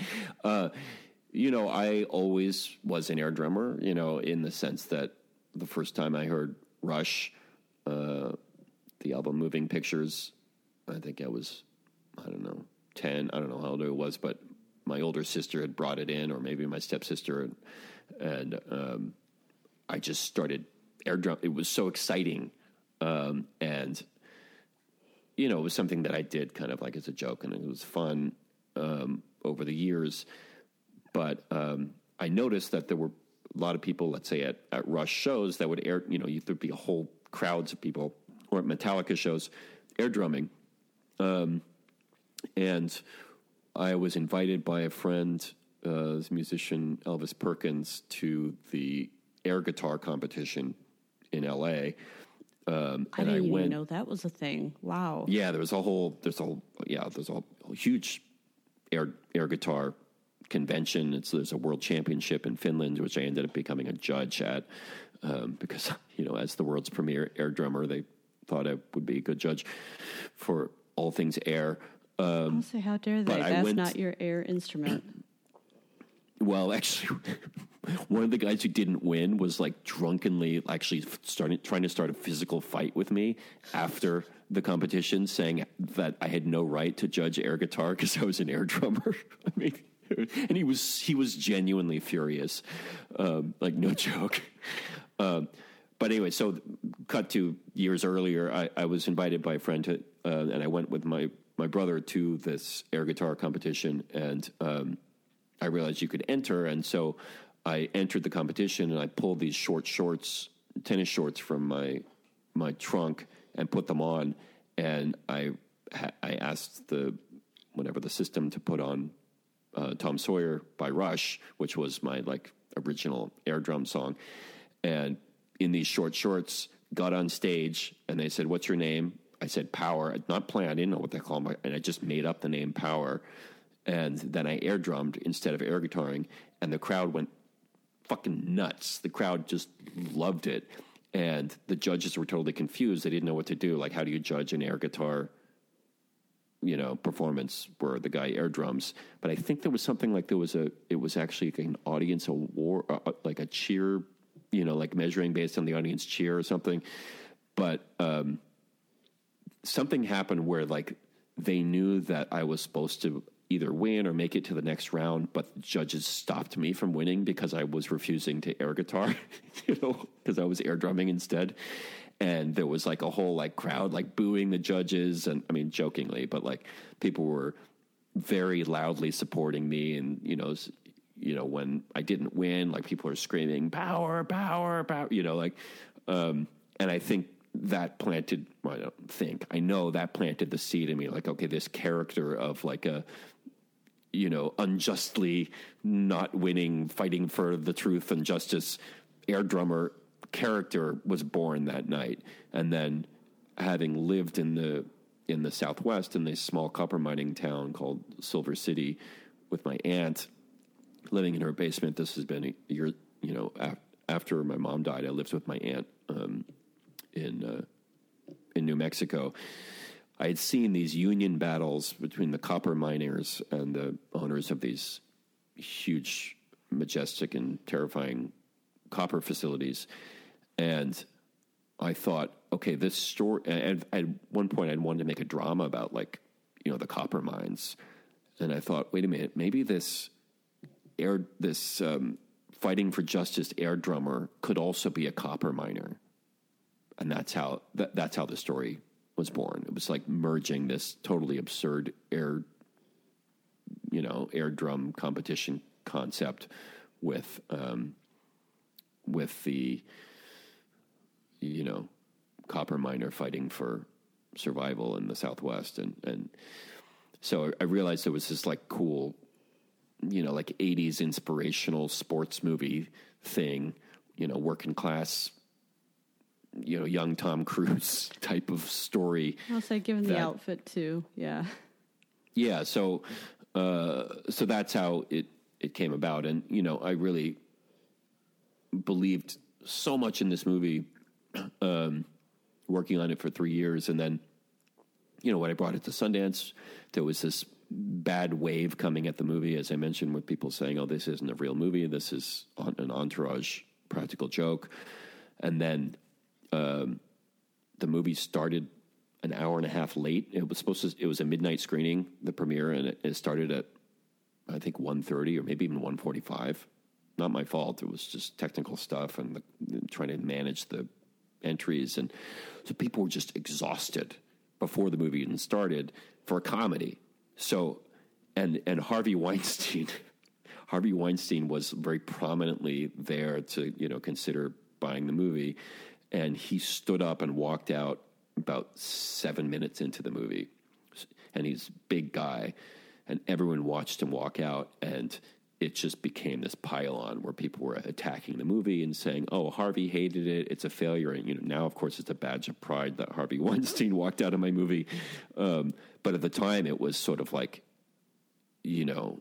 I always was an air drummer, in the sense that the first time I heard Rush, the album Moving Pictures, I think I was, 10. I don't know how old it was, but my older sister had brought it in, or maybe my stepsister, and I just started air drum. It was so exciting, and it was something that I did kind of like as a joke, and it was fun over the years. But I noticed that there were a lot of people, let's say at Rush shows, that would air. There'd be a whole crowds of people, or at Metallica shows, air drumming. And I was invited by a friend, this musician Elvis Perkins, to the air guitar competition in L.A. I didn't even know that was a thing. Wow. Yeah, there's a huge air guitar convention. There's a world championship in Finland, which I ended up becoming a judge at, because as the world's premier air drummer, they thought I would be a good judge for all things air. I'll say, how dare they? That's not your air instrument. Well, actually, one of the guys who didn't win was like drunkenly actually trying to start a physical fight with me after the competition, saying that I had no right to judge air guitar because I was an air drummer. I mean, And he was genuinely furious, like no joke. But anyway, so cut to years earlier, I was invited by a friend to, and I went with my brother to this air guitar competition, and I realized you could enter, and so I entered the competition, and I pulled these short shorts, tennis shorts from my trunk, and put them on, and I asked the system to put on Tom Sawyer by Rush, which was my like original air drum song, and in these short shorts, got on stage, and they said, "What's your name?" I said, "Power." I'd not planned. I didn't know what they call me, and I just made up the name Power. And then I air drummed instead of air guitaring, and the crowd went fucking nuts. The crowd just loved it, and the judges were totally confused. They didn't know what to do. Like, how do you judge an air guitar, performance where the guy air drums? But I think there was something like it was actually like an audience award, like a cheer, like measuring based on the audience cheer or something. But something happened where like they knew that I was supposed to either win or make it to the next round, but the judges stopped me from winning because I was refusing to air guitar, because I was air drumming instead. And there was like a whole like crowd like booing the judges, and I mean jokingly, but like people were very loudly supporting me, and when I didn't win, like people are screaming "Power, power, power," and I think that planted. Well, I know that planted the seed in me. Like, okay, this character of like a, unjustly not winning, fighting for the truth and justice, air drummer character was born that night. And then, having lived in the Southwest in this small copper mining town called Silver City, with my aunt living in her basement. This has been a year, after my mom died. I lived with my aunt in New Mexico. I had seen these union battles between the copper miners and the owners of these huge, majestic, and terrifying copper facilities. And I thought, okay, this story, and at one point I'd wanted to make a drama about the copper mines. And I thought, wait a minute, maybe this fighting for justice air drummer could also be a copper miner. And that's how the story was born. It was like merging this totally absurd air drum competition concept with the copper miner fighting for survival in the Southwest, and so I realized there was this like cool, like 80s inspirational sports movie thing, working class, young Tom Cruise type of story. I'll say, given the outfit too. Yeah. Yeah. So that's how it came about. And, I really believed so much in this movie, working on it for 3 years. And then, when I brought it to Sundance, there was this bad wave coming at the movie, as I mentioned, with people saying, oh, this isn't a real movie. This is an entourage practical joke. And then, the movie started an hour and a half late. It was a midnight screening, the premiere, and it started at, I think, 1:30 or maybe even 1:45. Not my fault. It was just technical stuff and trying to manage the entries. And so people were just exhausted before the movie even started for a comedy. So, and Harvey Weinstein was very prominently there to, consider buying the movie. And he stood up and walked out about 7 minutes into the movie. And he's a big guy, and everyone watched him walk out, and it just became this pile-on where people were attacking the movie and saying, oh, Harvey hated it, it's a failure. And, now, of course, it's a badge of pride that Harvey Weinstein walked out of my movie. But at the time, it was sort of like, the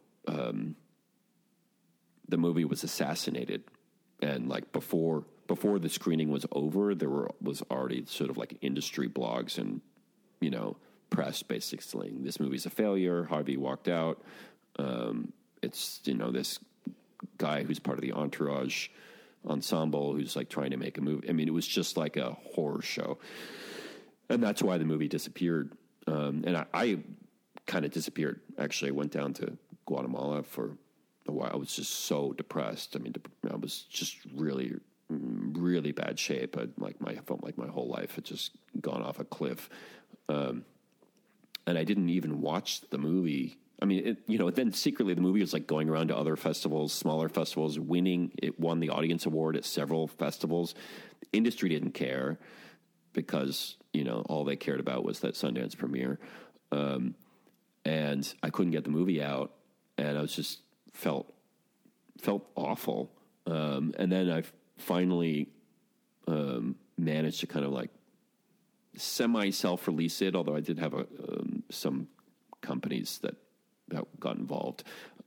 movie was assassinated. And, like, before the screening was over, there was already sort of like industry blogs and, press basically saying this movie's a failure. Harvey walked out. It's, this guy who's part of the entourage ensemble who's like trying to make a movie. I mean, it was just like a horror show. And that's why the movie disappeared. And I kind of disappeared. Actually, I went down to Guatemala for a while. I was just so depressed. I mean, I was just really, really bad shape. I felt like my whole life had just gone off a cliff. And I didn't even watch the movie. I mean, then secretly the movie was like going around to other festivals, smaller festivals, winning. It won the audience award at several festivals. The industry didn't care because, all they cared about was that Sundance premiere. And I couldn't get the movie out, and I was just felt awful. And then I finally managed to kind of like semi self-release it, although I did have some companies that got involved,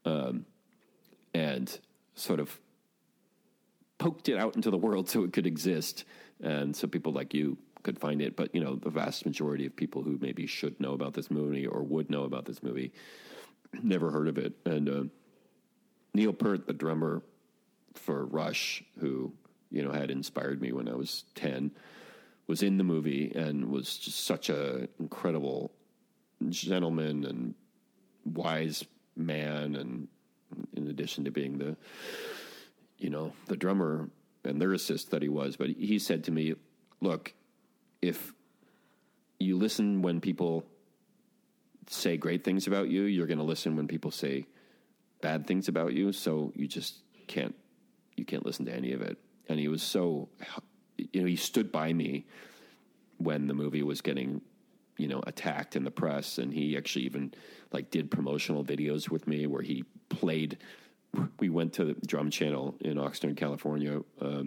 and sort of poked it out into the world so it could exist, and so people like you could find it. But the vast majority of people who maybe should know about this movie or would know about this movie never heard of it. And Neil Peart, the drummer for Rush, who had inspired me when I was 10, was in the movie and was just such a incredible gentleman and wise man, and in addition to being the drummer and lyricist that he was. But he said to me, look, if you listen when people say great things about you, you're going to listen when people say bad things about you. So you just can't listen to any of it. And he was so, he stood by me when the movie was getting, attacked in the press. And he actually even did promotional videos with me where he played. We went to the Drum Channel in Oxnard, California,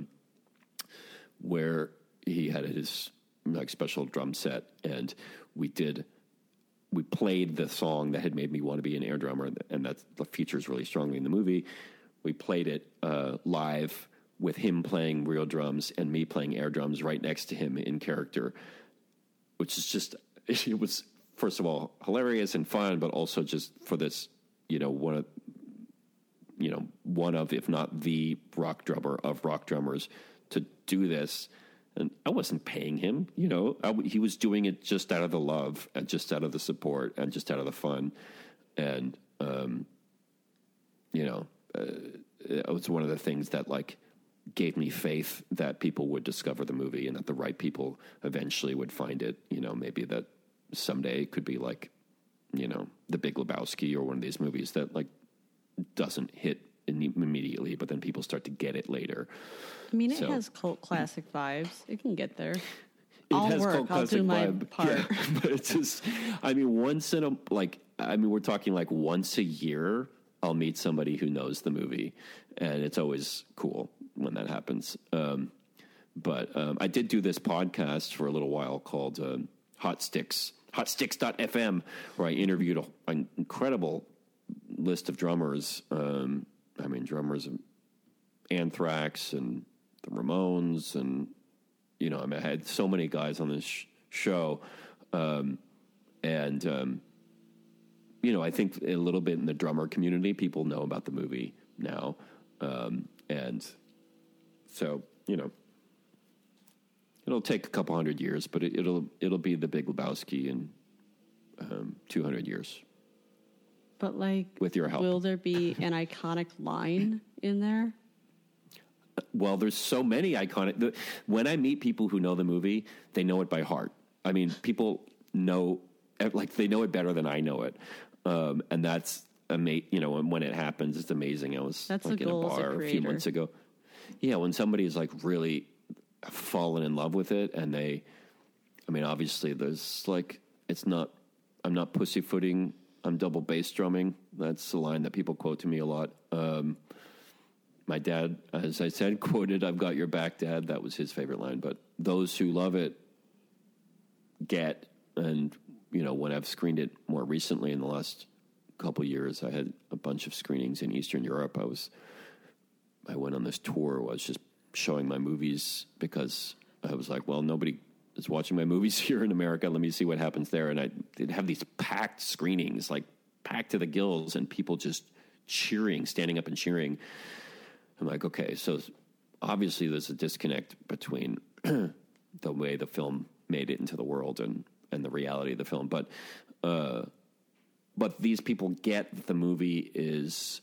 where he had his special drum set, and we played the song that had made me want to be an air drummer, and that features really strongly in the movie. We played it live with him playing real drums and me playing air drums right next to him in character, which is just, it was, first of all, hilarious and fun, but also just for this, one of, if not the rock drummer of rock drummers to do this. And I wasn't paying him, he was doing it just out of the love and just out of the support and just out of the fun. And, it was one of the things that gave me faith that people would discover the movie and that the right people eventually would find it. Maybe that someday it could be The Big Lebowski or one of these movies that doesn't hit immediately, but then people start to get it later. I mean, it has cult classic vibes. It can get there. I'll do my part. Yeah, but it's just, we're talking once a year, I'll meet somebody who knows the movie, and it's always cool when that happens. But I did do this podcast for a little while called Hot Sticks, hotsticks.fm, where I interviewed an incredible list of drummers. Drummers of Anthrax and the Ramones, and I had so many guys on this show, I think a little bit in the drummer community, people know about the movie now, and so it'll take a couple hundred years, but it'll be The Big Lebowski in 200 years. But with your help, will there be an iconic line in there? Well, there's so many iconic. When I meet people who know the movie, they know it by heart. I mean, people know, they know it better than I know it, and that's amazing. And when it happens, it's amazing. I was in a bar a few months ago. Yeah, when somebody's really fallen in love with it, and obviously there's it's not. I'm not pussyfooting. I'm double bass drumming. That's a line that people quote to me a lot. My dad, as I said, quoted, "I've got your back, Dad." That was his favorite line. But those who love it get, and, when I've screened it more recently in the last couple of years, I had a bunch of screenings in Eastern Europe. I went on this tour where I was just showing my movies because I was like, well, nobody is watching my movies here in America. Let me see what happens there. And I did have these packed screenings, packed to the gills, and people just cheering, standing up and cheering. I'm like, okay, so obviously there's a disconnect between the way the film made it into the world and the reality of the film. But but these people get that the movie is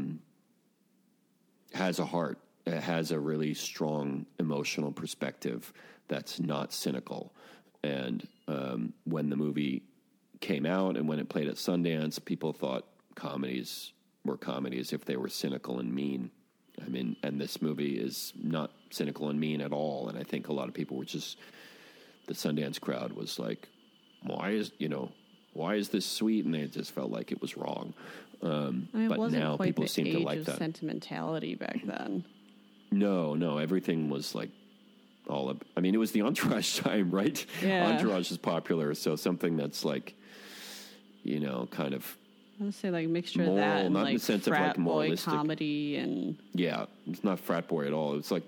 has a heart. It has a really strong emotional perspective that's not cynical. And when the movie came out and when it played at Sundance, people thought comedies were comedies if they were cynical and mean. I mean, and this movie is not cynical and mean at all. And I think a lot of people were just, the Sundance crowd was like, why is this sweet? And they just felt like it was wrong. But now people seem to like that. Sentimentality back then. No, everything was like it was the Entourage time, right? Yeah. Entourage is popular, so something that's like, kind of. I would say like mixture moral, of that and not like in the sense frat of like boy moralistic comedy and. Yeah, it's not frat boy at all. It's like,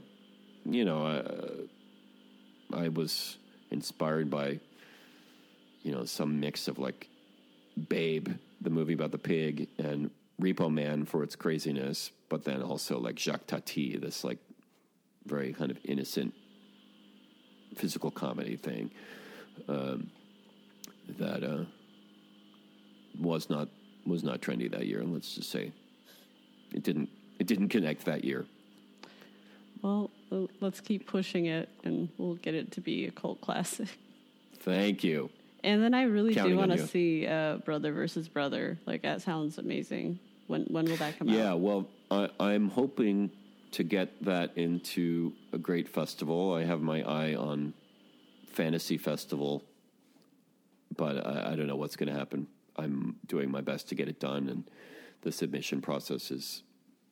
I was inspired by, some mix of like Babe, the movie about the pig, and Repo Man for its craziness, but then also like Jacques Tati, this like very kind of innocent physical comedy thing that was not trendy that year. And let's just say it didn't connect that year. Well, let's keep pushing it, and we'll get it to be a cult classic. Thank you. And then I really Counting do want on to you. see Brother versus Brother. Like, that sounds amazing. When will that come out? Yeah, well, I'm hoping to get that into a great festival. I have my eye on Fantasy Festival, but I don't know what's going to happen. I'm doing my best to get it done, and the submission process is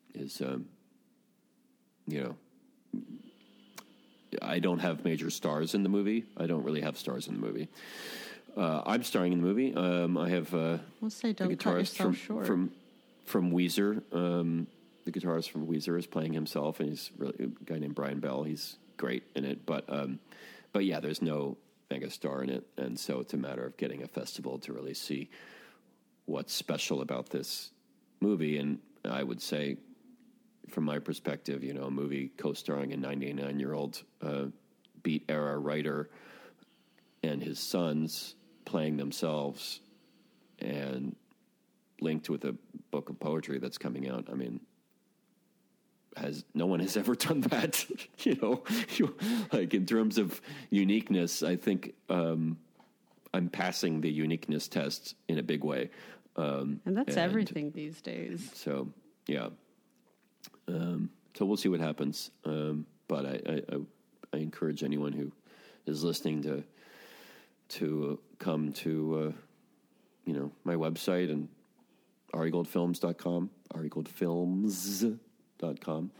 I don't have major stars in the movie. I don't really have stars in the movie. I'm starring in the movie. I have Let's say the don't cut guitarist yourself short. from Weezer. The guitarist from Weezer is playing himself, and he's really a guy named Brian Bell. He's great in it, but yeah, there's no mega star in it, and so it's a matter of getting a festival to really see what's special about this movie. And I would say, from my perspective, a movie co-starring a 99-year-old beat era writer and his sons playing themselves and linked with a book of poetry that's coming out. I mean, no one has ever done that, like in terms of uniqueness. I think I'm passing the uniqueness test in a big way. And that's everything these days. So, yeah. So we'll see what happens. But I encourage anyone who is listening to come to, my website and arigoldfilms.com, arigoldfilms.com,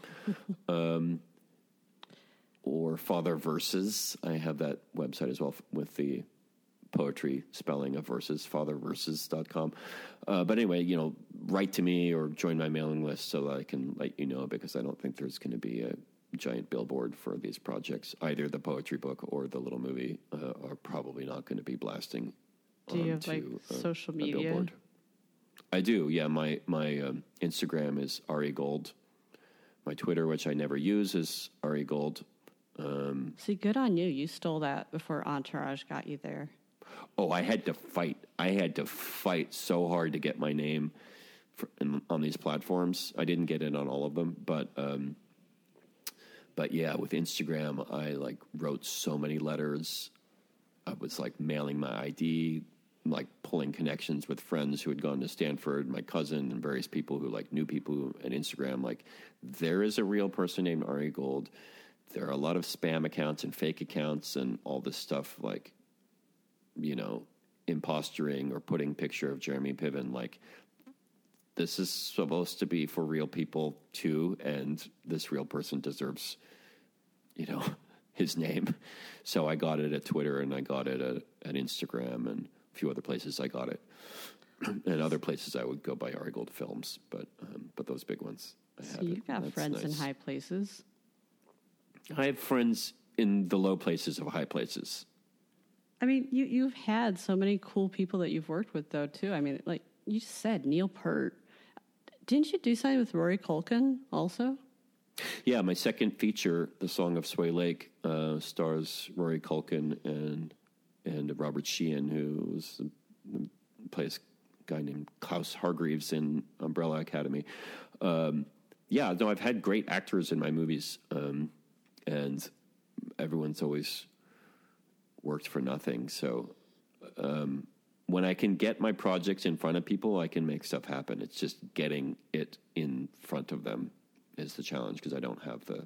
or Father Verses. I have that website as well with the poetry spelling of verses, fatherverses.com. But anyway, write to me or join my mailing list so that I can let you know, because I don't think there's going to be a giant billboard for these projects. Either the poetry book or the little movie are probably not going to be blasting. Do you have like social media? Billboard. I do, yeah. My Instagram is Ari Gold. My Twitter, which I never use, is Ari Gold. See, good on you. You stole that before Entourage got you there. Oh, I had to fight. I had to fight so hard to get my name on these platforms. I didn't get it on all of them, but yeah, with Instagram, I like wrote so many letters. I was like mailing my ID, like pulling connections with friends who had gone to Stanford, my cousin, and various people who like knew people at Instagram. Like, there is a real person named Ari Gold. There are a lot of spam accounts and fake accounts and all this stuff, like, imposturing or putting picture of Jeremy Piven. Like, this is supposed to be for real people too, and this real person deserves, his name. So I got it at Twitter, and I got it at Instagram, and a few other places I got it. And other places I would go by Ari Gold Films, but those big ones. So you've got friends in high places. I have friends in the low places of high places. I mean, you've had so many cool people that you've worked with, though, too. I mean, like you just said, Neil Peart. Didn't you do something with Rory Culkin also? Yeah, my second feature, The Song of Sway Lake, stars Rory Culkin and Robert Sheehan, who plays guy named Klaus Hargreaves in Umbrella Academy. I've had great actors in my movies, and everyone's always worked for nothing. So when I can get my projects in front of people, I can make stuff happen. It's just getting it in front of them is the challenge, because I don't have the,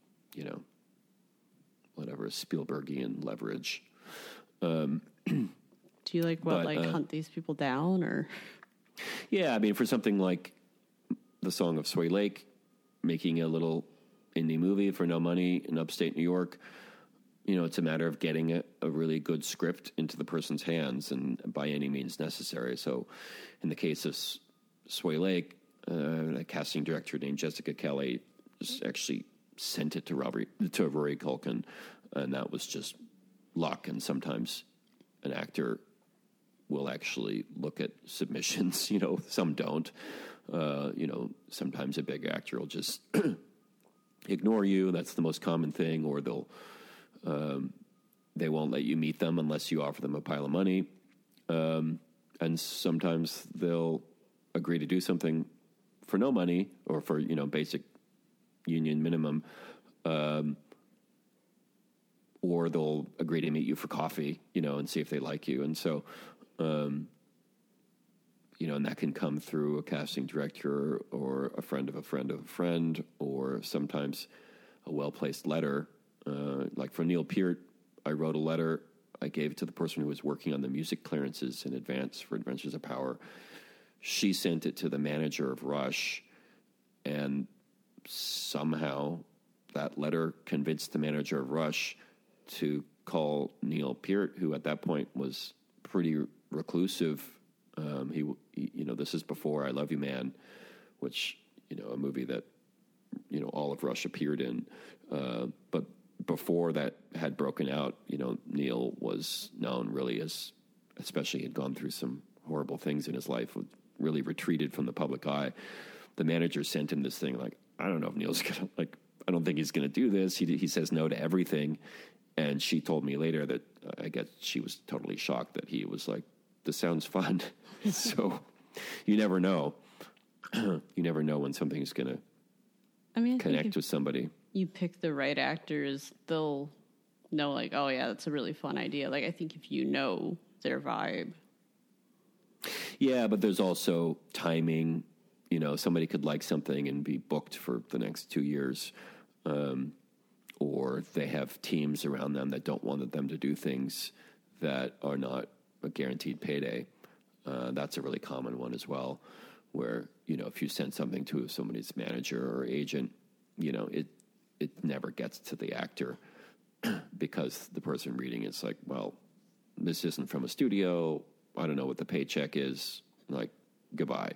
whatever, Spielbergian leverage. Do you hunt these people down, or? Yeah, I mean, for something like The Song of Sway Lake, making a little indie movie for no money in upstate New York, it's a matter of getting a really good script into the person's hands, and by any means necessary. So in the case of Sway Lake, a casting director named Jessica Kelly just actually sent it to Rory Culkin, and that was just luck. And sometimes an actor will actually look at submissions, some don't. Sometimes a big actor will just ignore you. That's the most common thing. Or they won't let you meet them unless you offer them a pile of money. And sometimes they'll agree to do something for no money, or for, basic union minimum. Or they'll agree to meet you for coffee, and see if they like you. And so, and that can come through a casting director or a friend of a friend of a friend, or sometimes a well-placed letter. Like for Neil Peart, I wrote a letter. I gave it to the person who was working on the music clearances in advance for Adventures of Power. She sent it to the manager of Rush, and somehow that letter convinced the manager of Rush to call Neil Peart, who at that point was pretty reclusive. This is before I Love You Man, which, a movie that, all of Rush appeared in. But before that had broken out, Neil was known really as, especially had gone through some horrible things in his life, really retreated from the public eye. The manager sent him this thing like, I don't know if Neil's going to, I don't think he's going to do this. He says no to everything. And she told me later that I guess she was totally shocked that he was like, this sounds fun. So you never know. You never know when something's going to connect with somebody. You pick the right actors, they'll know oh yeah, that's a really fun idea. I think if you know their vibe. Yeah, but there's also timing. Somebody could like something and be booked for the next 2 years. Or they have teams around them that don't want them to do things that are not a guaranteed payday. That's a really common one as well, where, if you send something to somebody's manager or agent, it never gets to the actor because the person reading it's like, well, this isn't from a studio. I don't know what the paycheck is. Goodbye.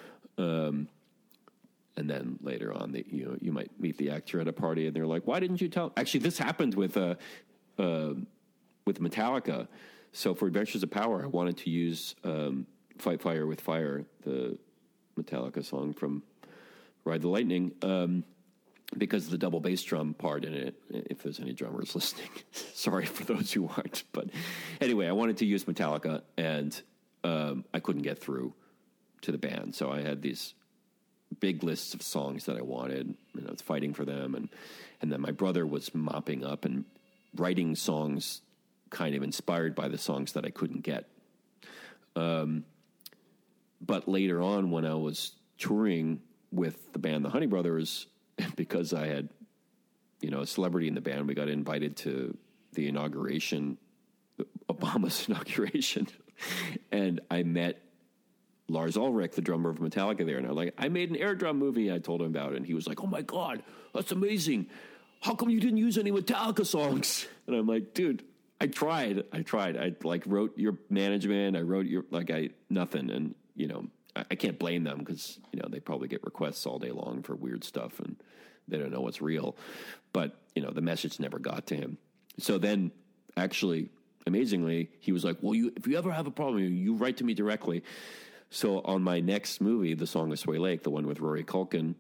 And then later on, you might meet the actor at a party, and they're like, "Why didn't you tell?" Actually, this happened with Metallica. So for Adventures of Power, I wanted to use "Fight Fire with Fire," the Metallica song from Ride the Lightning, because of the double bass drum part in it. If there's any drummers listening, sorry for those who aren't. But anyway, I wanted to use Metallica, and I couldn't get through to the band, so I had these big lists of songs that I wanted, and I was fighting for them, and then my brother was mopping up and writing songs kind of inspired by the songs that I couldn't get. But later on, when I was touring with the band, the Honey Brothers, because I had, a celebrity in the band, we got invited to the inauguration, Obama's inauguration, and I met Lars Ulrich, the drummer of Metallica, there. And I'm like, I made an air drum movie. I told him about it. And he was like, oh, my God, that's amazing. How come you didn't use any Metallica songs? And I'm like, dude, I tried. I wrote your management. I wrote nothing. And, I can't blame them because, they probably get requests all day long for weird stuff and they don't know what's real. But, the message never got to him. So then, actually, amazingly, he was like, well, if you ever have a problem, you write to me directly. So on my next movie, The Song of Sway Lake, the one with Rory Culkin,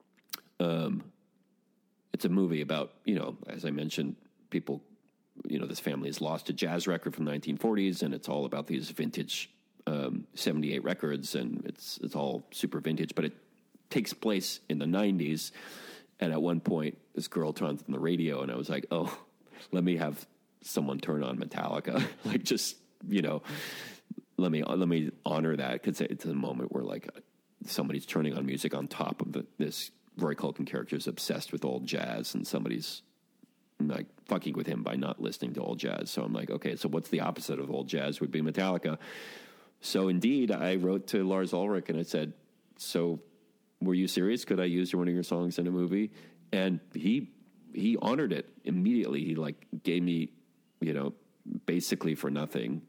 it's a movie about, as I mentioned, people, this family has lost a jazz record from the 1940s, and it's all about these vintage '78 records, and it's all super vintage, but it takes place in the '90s. And at one point, this girl turns on the radio, and I was like, "Oh, let me have someone turn on Metallica." Like, just, you know, let me honor that, because it's a moment where like somebody's turning on music on top of this Roy Culkin character is obsessed with old jazz, and somebody's like fucking with him by not listening to old jazz. So I'm like, okay, so what's the opposite of old jazz? Would be Metallica. So indeed, I wrote to Lars Ulrich and I said, "So were you serious? Could I use one of your songs in a movie?" And he honored it immediately. He like gave me, you know, basically for nothing,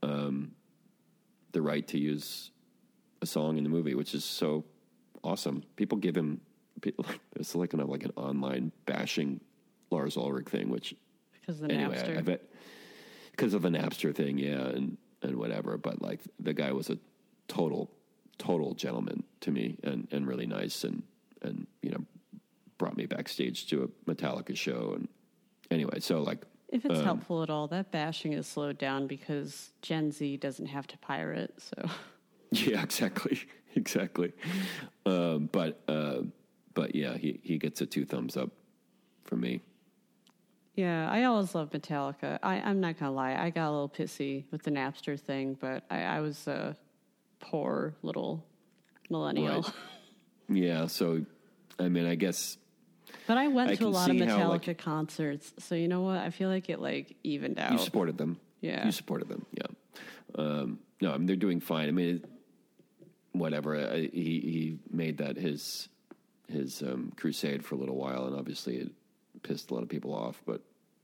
the right to use a song in the movie, which is so awesome. People give him, it's like an online bashing Lars Ulrich thing, which because of the anyway, I bet because of the Napster thing, yeah, and whatever. But like the guy was a total gentleman to me, and really nice, and you know, brought me backstage to a Metallica show. And anyway, so like, if it's helpful at all, that bashing is slowed down because Gen Z doesn't have to pirate. So yeah, exactly. But yeah, he gets a 2 thumbs up from me. Yeah, I always loved Metallica. I'm not going to lie. I got a little pissy with the Napster thing, but I was a poor little millennial. Right. Yeah, so, I mean, I guess... But I went to a lot of Metallica concerts, so you know what? I feel like it, like, evened out. You supported them. Yeah. You supported them, yeah. No, I mean, they're doing fine. I mean, whatever. He made that his crusade for a little while, and obviously it pissed a lot of people off, but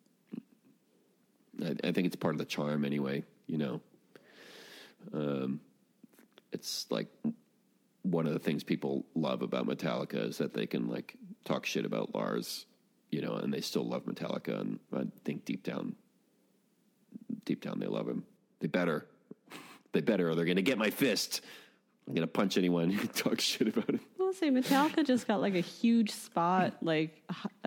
I think it's part of the charm anyway, you know. It's like one of the things people love about Metallica is that they can like talk shit about Lars, you know, and they still love Metallica, and I think deep down they love him. They better, or they're going to get my fist. I'm going to punch anyone who talks shit about him. Well, say Metallica just got like a huge spot, like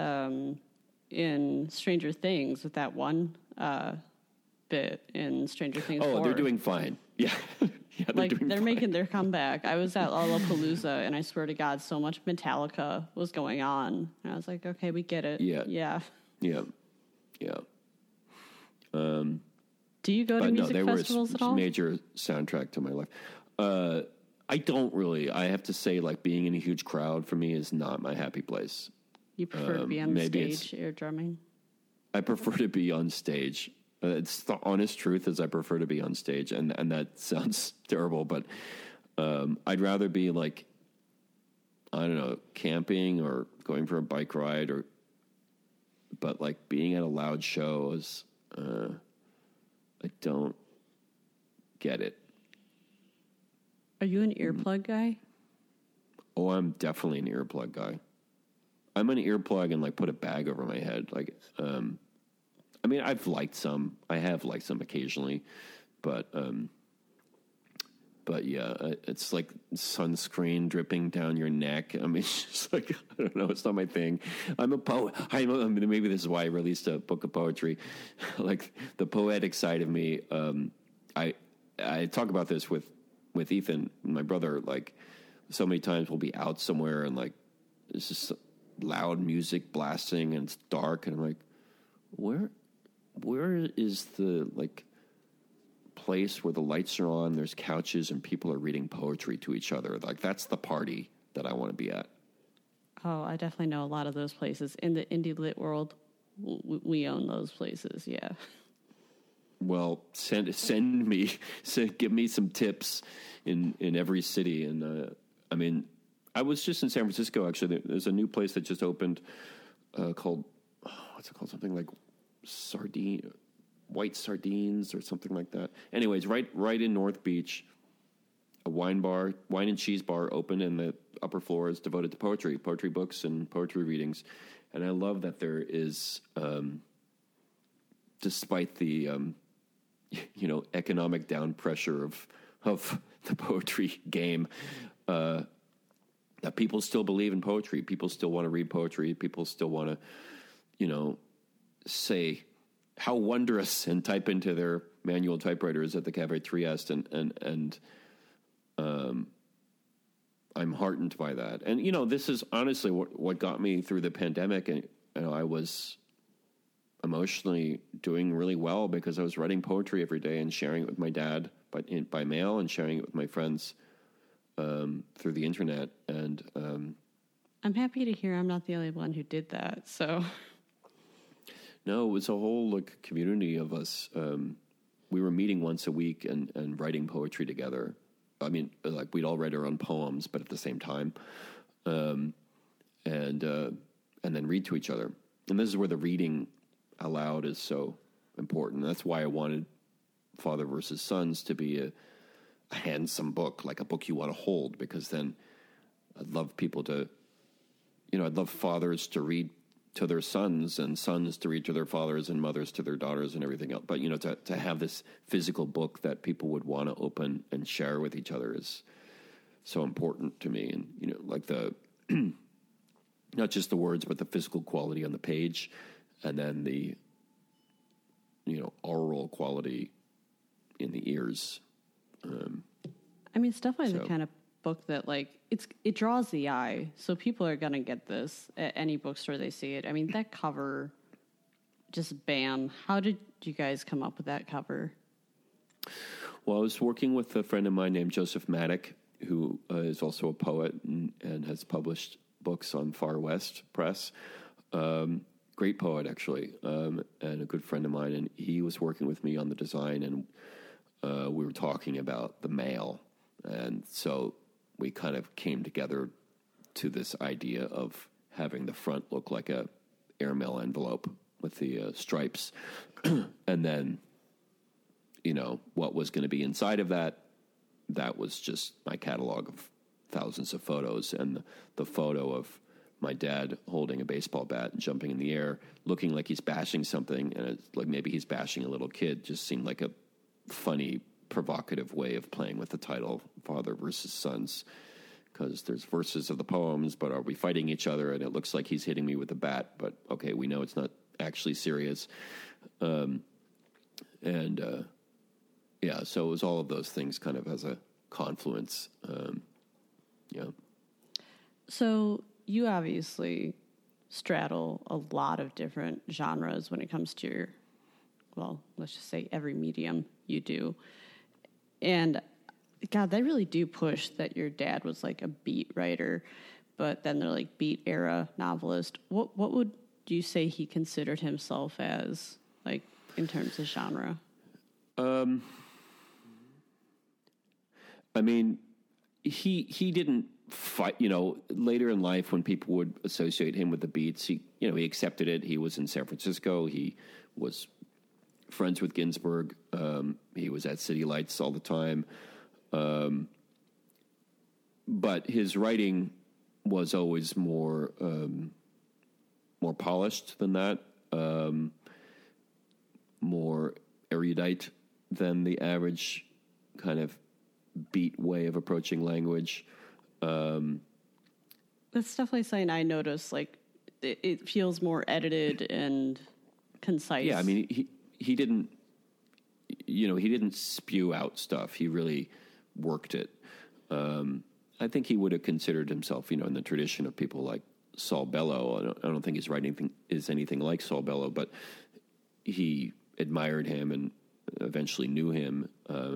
in Stranger Things with that one bit in Stranger Things. Oh, 4. they're doing fine. Yeah, yeah, they're making their comeback. I was at Lollapalooza, and I swear to God, so much Metallica was going on. And I was like, okay, we get it. Yeah. Do you go to music festivals at all? Major soundtrack to my life. I don't really. I have to say, like, being in a huge crowd for me is not my happy place. You prefer to be on stage air drumming? I prefer to be on stage. It's the honest truth is I prefer to be on stage, and that sounds terrible, but I'd rather be like, I don't know, camping or going for a bike ride, but like being at a loud show is, I don't get it. Are you an earplug guy? Oh, I'm definitely an earplug guy. I'm an earplug and like put a bag over my head. Like, I mean, I have liked some occasionally, but yeah, it's like sunscreen dripping down your neck. I mean, it's just like, I don't know, it's not my thing. I'm a poet. Maybe this is why I released a book of poetry. Like the poetic side of me. I talk about this with Ethan, my brother. Like so many times we'll be out somewhere and like it's just loud music blasting and it's dark, and I'm like, where is the like place where the lights are on, there's couches and people are reading poetry to each other? Like that's the party that I want to be at. Oh, I definitely know a lot of those places in the indie lit world. We own those places. Yeah. Well, give me some tips in every city. And I mean, I was just in San Francisco, actually. There's a new place that just opened called, what's it called? Something like White Sardines or something like that. Anyways, right in North Beach, a wine and cheese bar open, and the upper floor is devoted to poetry books and poetry readings. And I love that there is, despite the, economic down pressure of the poetry game, that people still believe in poetry. People still want to read poetry. People still want to, say how wondrous and type into their manual typewriters at the Cafe Trieste, and I'm heartened by that. And, this is honestly what got me through the pandemic. And, I was emotionally doing really well because I was writing poetry every day and sharing it with my dad by mail and sharing it with my friends through the internet. And I'm happy to hear I'm not the only one who did that. So no, it was a whole community of us. We were meeting once a week and writing poetry together. I mean, we'd all write our own poems, but at the same time, and then read to each other. And this is where the reading aloud is so important. That's why I wanted Father versus Sons to be a handsome book, like a book you want to hold, because then I'd love people to, I'd love fathers to read to their sons and sons to read to their fathers and mothers to their daughters and everything else. But, to have this physical book that people would want to open and share with each other is so important to me. And, like the, not just the words, but the physical quality on the page, and then the, oral quality in the ears. It's definitely the kind of book that it draws the eye, so people are gonna get this at any bookstore they see it. That cover, just bam. How did you guys come up with that cover? Well, I was working with a friend of mine named Joseph Maddock, who is also a poet and has published books on Far West Press. Great poet, actually, and a good friend of mine. And he was working with me on the design, and we were talking about the mail. And so we kind of came together to this idea of having the front look like a airmail envelope with the stripes. And then, what was going to be inside of that was just my catalog of thousands of photos, and the photo of my dad holding a baseball bat and jumping in the air, looking like he's bashing something, and it's like maybe he's bashing a little kid, just seemed like a funny, provocative way of playing with the title Father versus Sons, because there's verses of the poems, but are we fighting each other? And it looks like he's hitting me with a bat, but okay, we know it's not actually serious. So it was all of those things kind of as a confluence. So you obviously straddle a lot of different genres when it comes to your, let's just say every medium you do. And God, they really do push that your dad was like a beat writer, but then they're like beat era novelist. What would you say he considered himself as, like, in terms of genre? He didn't fight, later in life when people would associate him with the beats, he accepted it. He was in San Francisco. He was friends with Ginsberg. He was at City Lights all the time. But his writing was always more polished than that, more erudite than the average kind of beat way of approaching language. That's definitely something I noticed. Like, it feels more edited and concise. Yeah, he didn't, he didn't spew out stuff. He really worked it. I think he would have considered himself, in the tradition of people like Saul Bellow. I don't think his writing is anything like Saul Bellow, but he admired him and eventually knew him.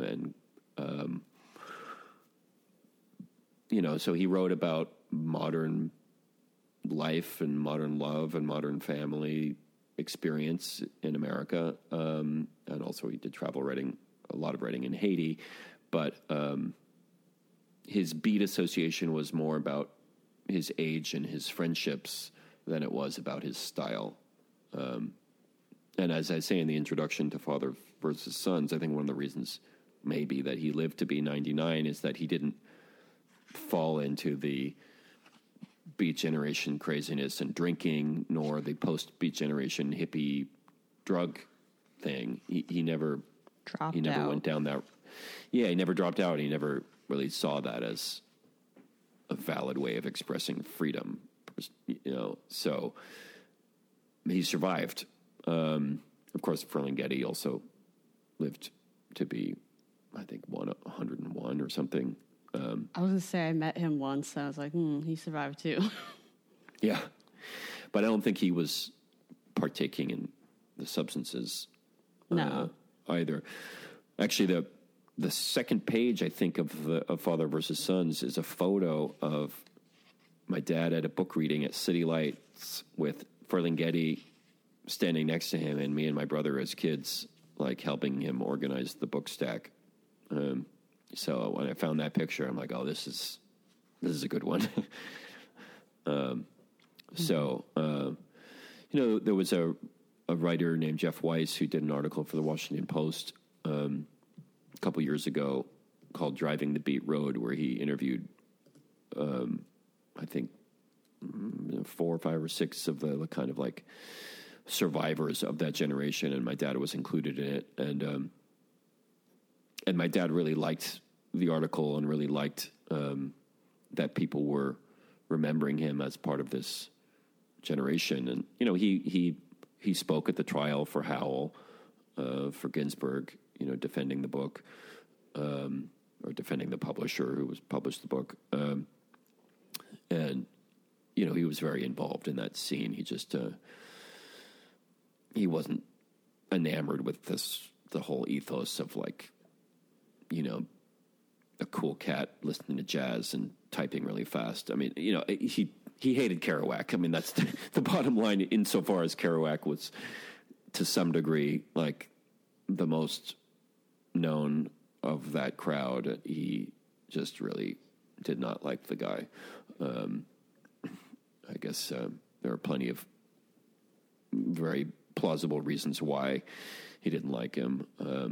So he wrote about modern life and modern love and modern family experience in America. And also he did travel writing, a lot of writing in Haiti. But his beat association was more about his age and his friendships than it was about his style. And as I say in the introduction to Father versus Sons, I think one of the reasons maybe that he lived to be 99 is that he didn't fall into the Beat Generation craziness and drinking, nor the post-Beat Generation hippie drug thing. He never dropped he never out. Went down that. Yeah, he never dropped out. He never really saw that as a valid way of expressing freedom. So he survived. Of course, Ferlinghetti also lived to be, I think, 101 or something. I was going to say I met him once, and I was like, he survived too. Yeah. But I don't think he was partaking in the substances either. Actually, the second page, I think, of Father versus Sons is a photo of my dad at a book reading at City Lights with Ferlinghetti standing next to him, and me and my brother as kids, like, helping him organize the book stack. So when I found that picture, I'm like, oh, this is a good one. So, there was a writer named Jeff Weiss who did an article for the Washington Post a couple years ago called Driving the Beat Road, where he interviewed, I think, 4 or 5 or 6 of the kind of like survivors of that generation, and my dad was included in it. And my dad really liked the article and really liked that people were remembering him as part of this generation. And, he spoke at the trial for Howell, for Ginsburg, defending the book, or defending the publisher who was published the book. And, he was very involved in that scene. He just, he wasn't enamored with the whole ethos of, like, a cool cat listening to jazz and typing really fast. I mean, he hated Kerouac. I mean, that's the bottom line, insofar as Kerouac was, to some degree, like, the most known of that crowd. He just really did not like the guy. I guess there are plenty of very plausible reasons why he didn't like him.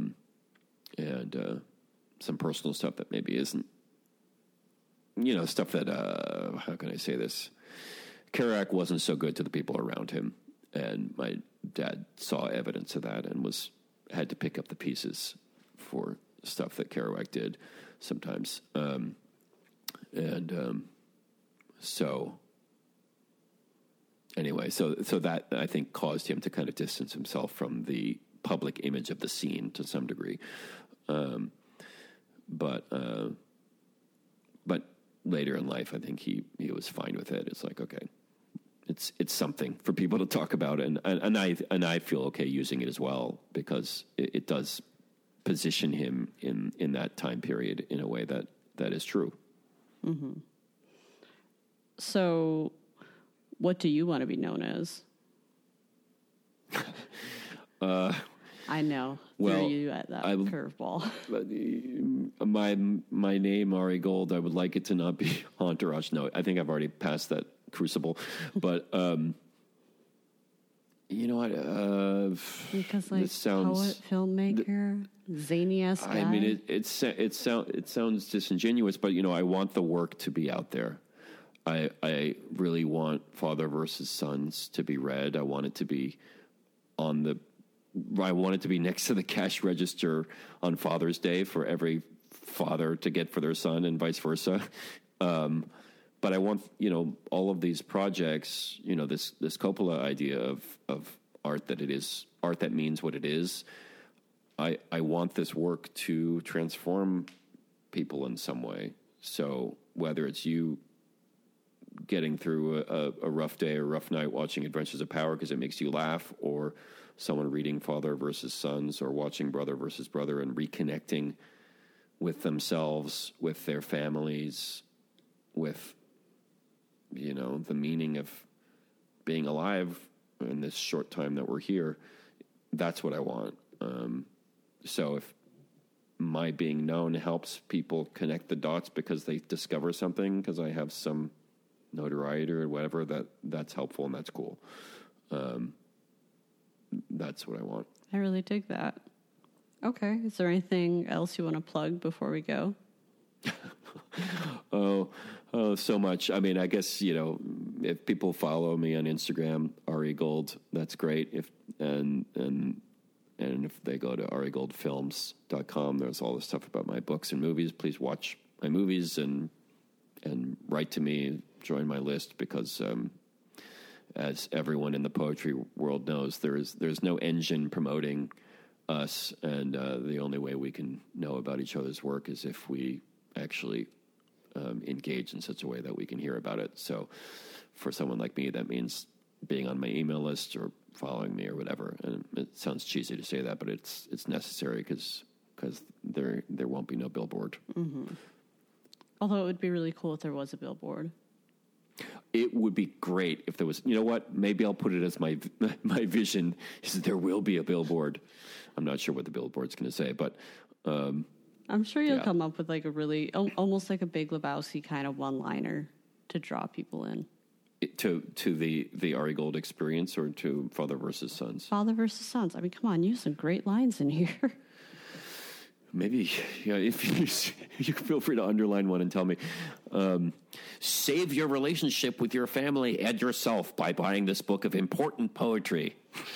And some personal stuff that maybe isn't, stuff that, how can I say this? Kerouac wasn't so good to the people around him. And my dad saw evidence of that and had to pick up the pieces for stuff that Kerouac did sometimes. So anyway, so that, I think, caused him to kind of distance himself from the public image of the scene to some degree. But later in life, I think he was fine with it. It's like, okay, it's something for people to talk about, and I feel okay using it as well, because it does position him in that time period in a way that is true. Mm-hmm. So, what do you want to be known as? I know. Threw you at that curveball. My name, Ari Gold, I would like it to not be Entourage. No, I think I've already passed that crucible. But, you know what? Because, like, poet, filmmaker, zany-ass guy. I mean, it sounds disingenuous, but, I want the work to be out there. I really want Father versus Sons to be read. I want it to be next to the cash register on Father's Day for every father to get for their son, and vice versa. But I want, all of these projects, this Coppola idea of art that means what it is. I want this work to transform people in some way. So whether it's you getting through a rough day or rough night watching Adventures of Power because it makes you laugh, or someone reading Father versus Sons, or watching Brother versus Brother and reconnecting with themselves, with their families, with, the meaning of being alive in this short time that we're here. That's what I want. So if my being known helps people connect the dots because they discover something, because I have some notoriety or whatever, that's helpful and that's cool. That's what I want. I really dig that. Okay. Is there anything else you want to plug before we go? Oh, so much. I mean, I guess, if people follow me on Instagram, Ari Gold, that's great. And if they go to arigoldfilms.com, there's all the stuff about my books and movies. Please watch my movies and write to me, join my list, because, as everyone in the poetry world knows, there's no engine promoting us, and the only way we can know about each other's work is if we actually engage in such a way that we can hear about it. So for someone like me, that means being on my email list or following me or whatever. And it sounds cheesy to say that, but it's necessary because there won't be no billboard. Mm-hmm. Although it would be really cool if there was a billboard. It would be great if there was. You know what? Maybe I'll put it as my vision is there will be a billboard. I'm not sure what the billboard's going to say, but I'm sure you'll come up with like a really almost like a Big Lebowski kind of one-liner to draw people in. To the Ari Gold experience, or to Father versus Sons? Father versus Sons. I mean, come on, you have some great lines in here. Maybe, yeah, if you feel free to underline one and tell me. Save your relationship with your family and yourself by buying this book of important poetry.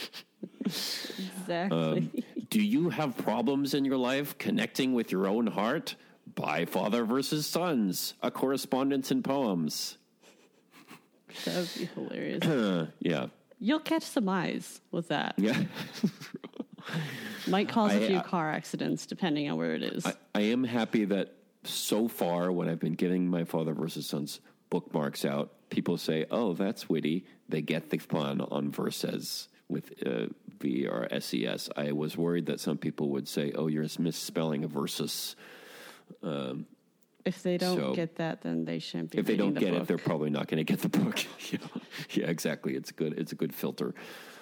Exactly. Do you have problems in your life connecting with your own heart? Buy Father versus Sons, a correspondence in poems. That would be hilarious. Yeah. You'll catch some eyes with that. Yeah. Might cause a few car accidents, depending on where it is. I am happy that so far, when I've been getting my Father versus Sons bookmarks out, people say, oh, that's witty. They get the fun on verses with V-R-S-E-S. I was worried that some people would say, oh, you're misspelling a versus. If they don't get that, then they shouldn't be. If they don't get book. it, they're probably not going to get the book. Yeah, exactly. It's good. It's a good filter.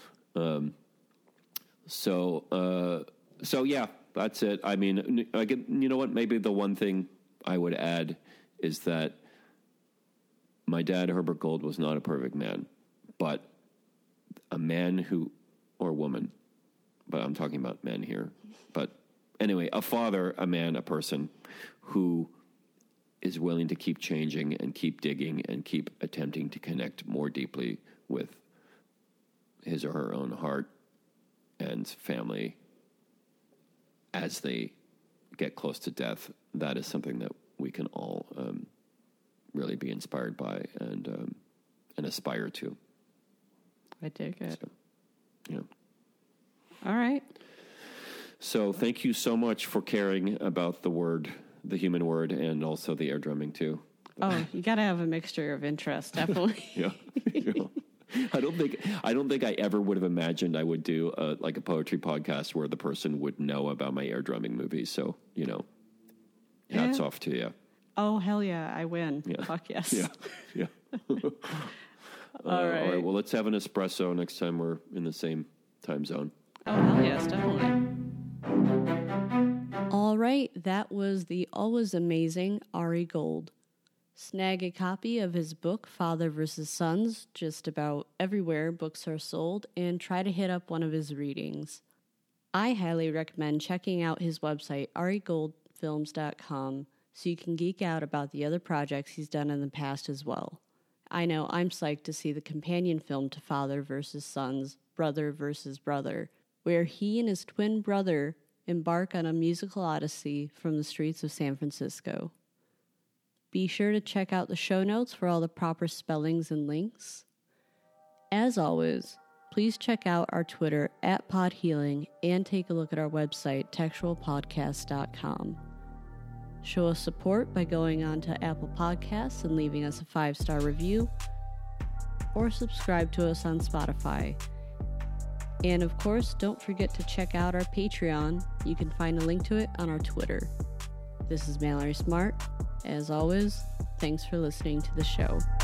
So yeah, that's it. I mean, you know what? Maybe the one thing I would add is that my dad, Herbert Gold, was not a perfect man, but a man or woman, but I'm talking about men here. But anyway, a father, a man, a person who is willing to keep changing and keep digging and keep attempting to connect more deeply with his or her own heart and family as they get close to death. That is something that we can all really be inspired by and aspire to. I dig it. So, yeah. All right. So thank you so much for caring about the human word, and also the air drumming too. Oh, you got to have a mixture of interest, definitely. Yeah. I don't think I ever would have imagined I would do a poetry podcast where the person would know about my air drumming movies. So, hats off to you. Oh, hell yeah. I win. Yeah. Fuck yes. Yeah. All right. Well, let's have an espresso next time we're in the same time zone. Oh, hell yes, definitely. All right. That was the always amazing Ari Gold. Snag a copy of his book, Father vs. Sons, just about everywhere books are sold, and try to hit up one of his readings. I highly recommend checking out his website, arigoldfilms.com, so you can geek out about the other projects he's done in the past as well. I know I'm psyched to see the companion film to Father vs. Sons, Brother vs. Brother, where he and his twin brother embark on a musical odyssey from the streets of San Francisco. Be sure to check out the show notes for all the proper spellings and links. As always, please check out our Twitter @podhealing and take a look at our website, textualpodcast.com. Show us support by going on to Apple Podcasts and leaving us a 5-star review, or subscribe to us on Spotify. And of course, don't forget to check out our Patreon. You can find a link to it on our Twitter. This is Mallory Smart. As always, thanks for listening to the show.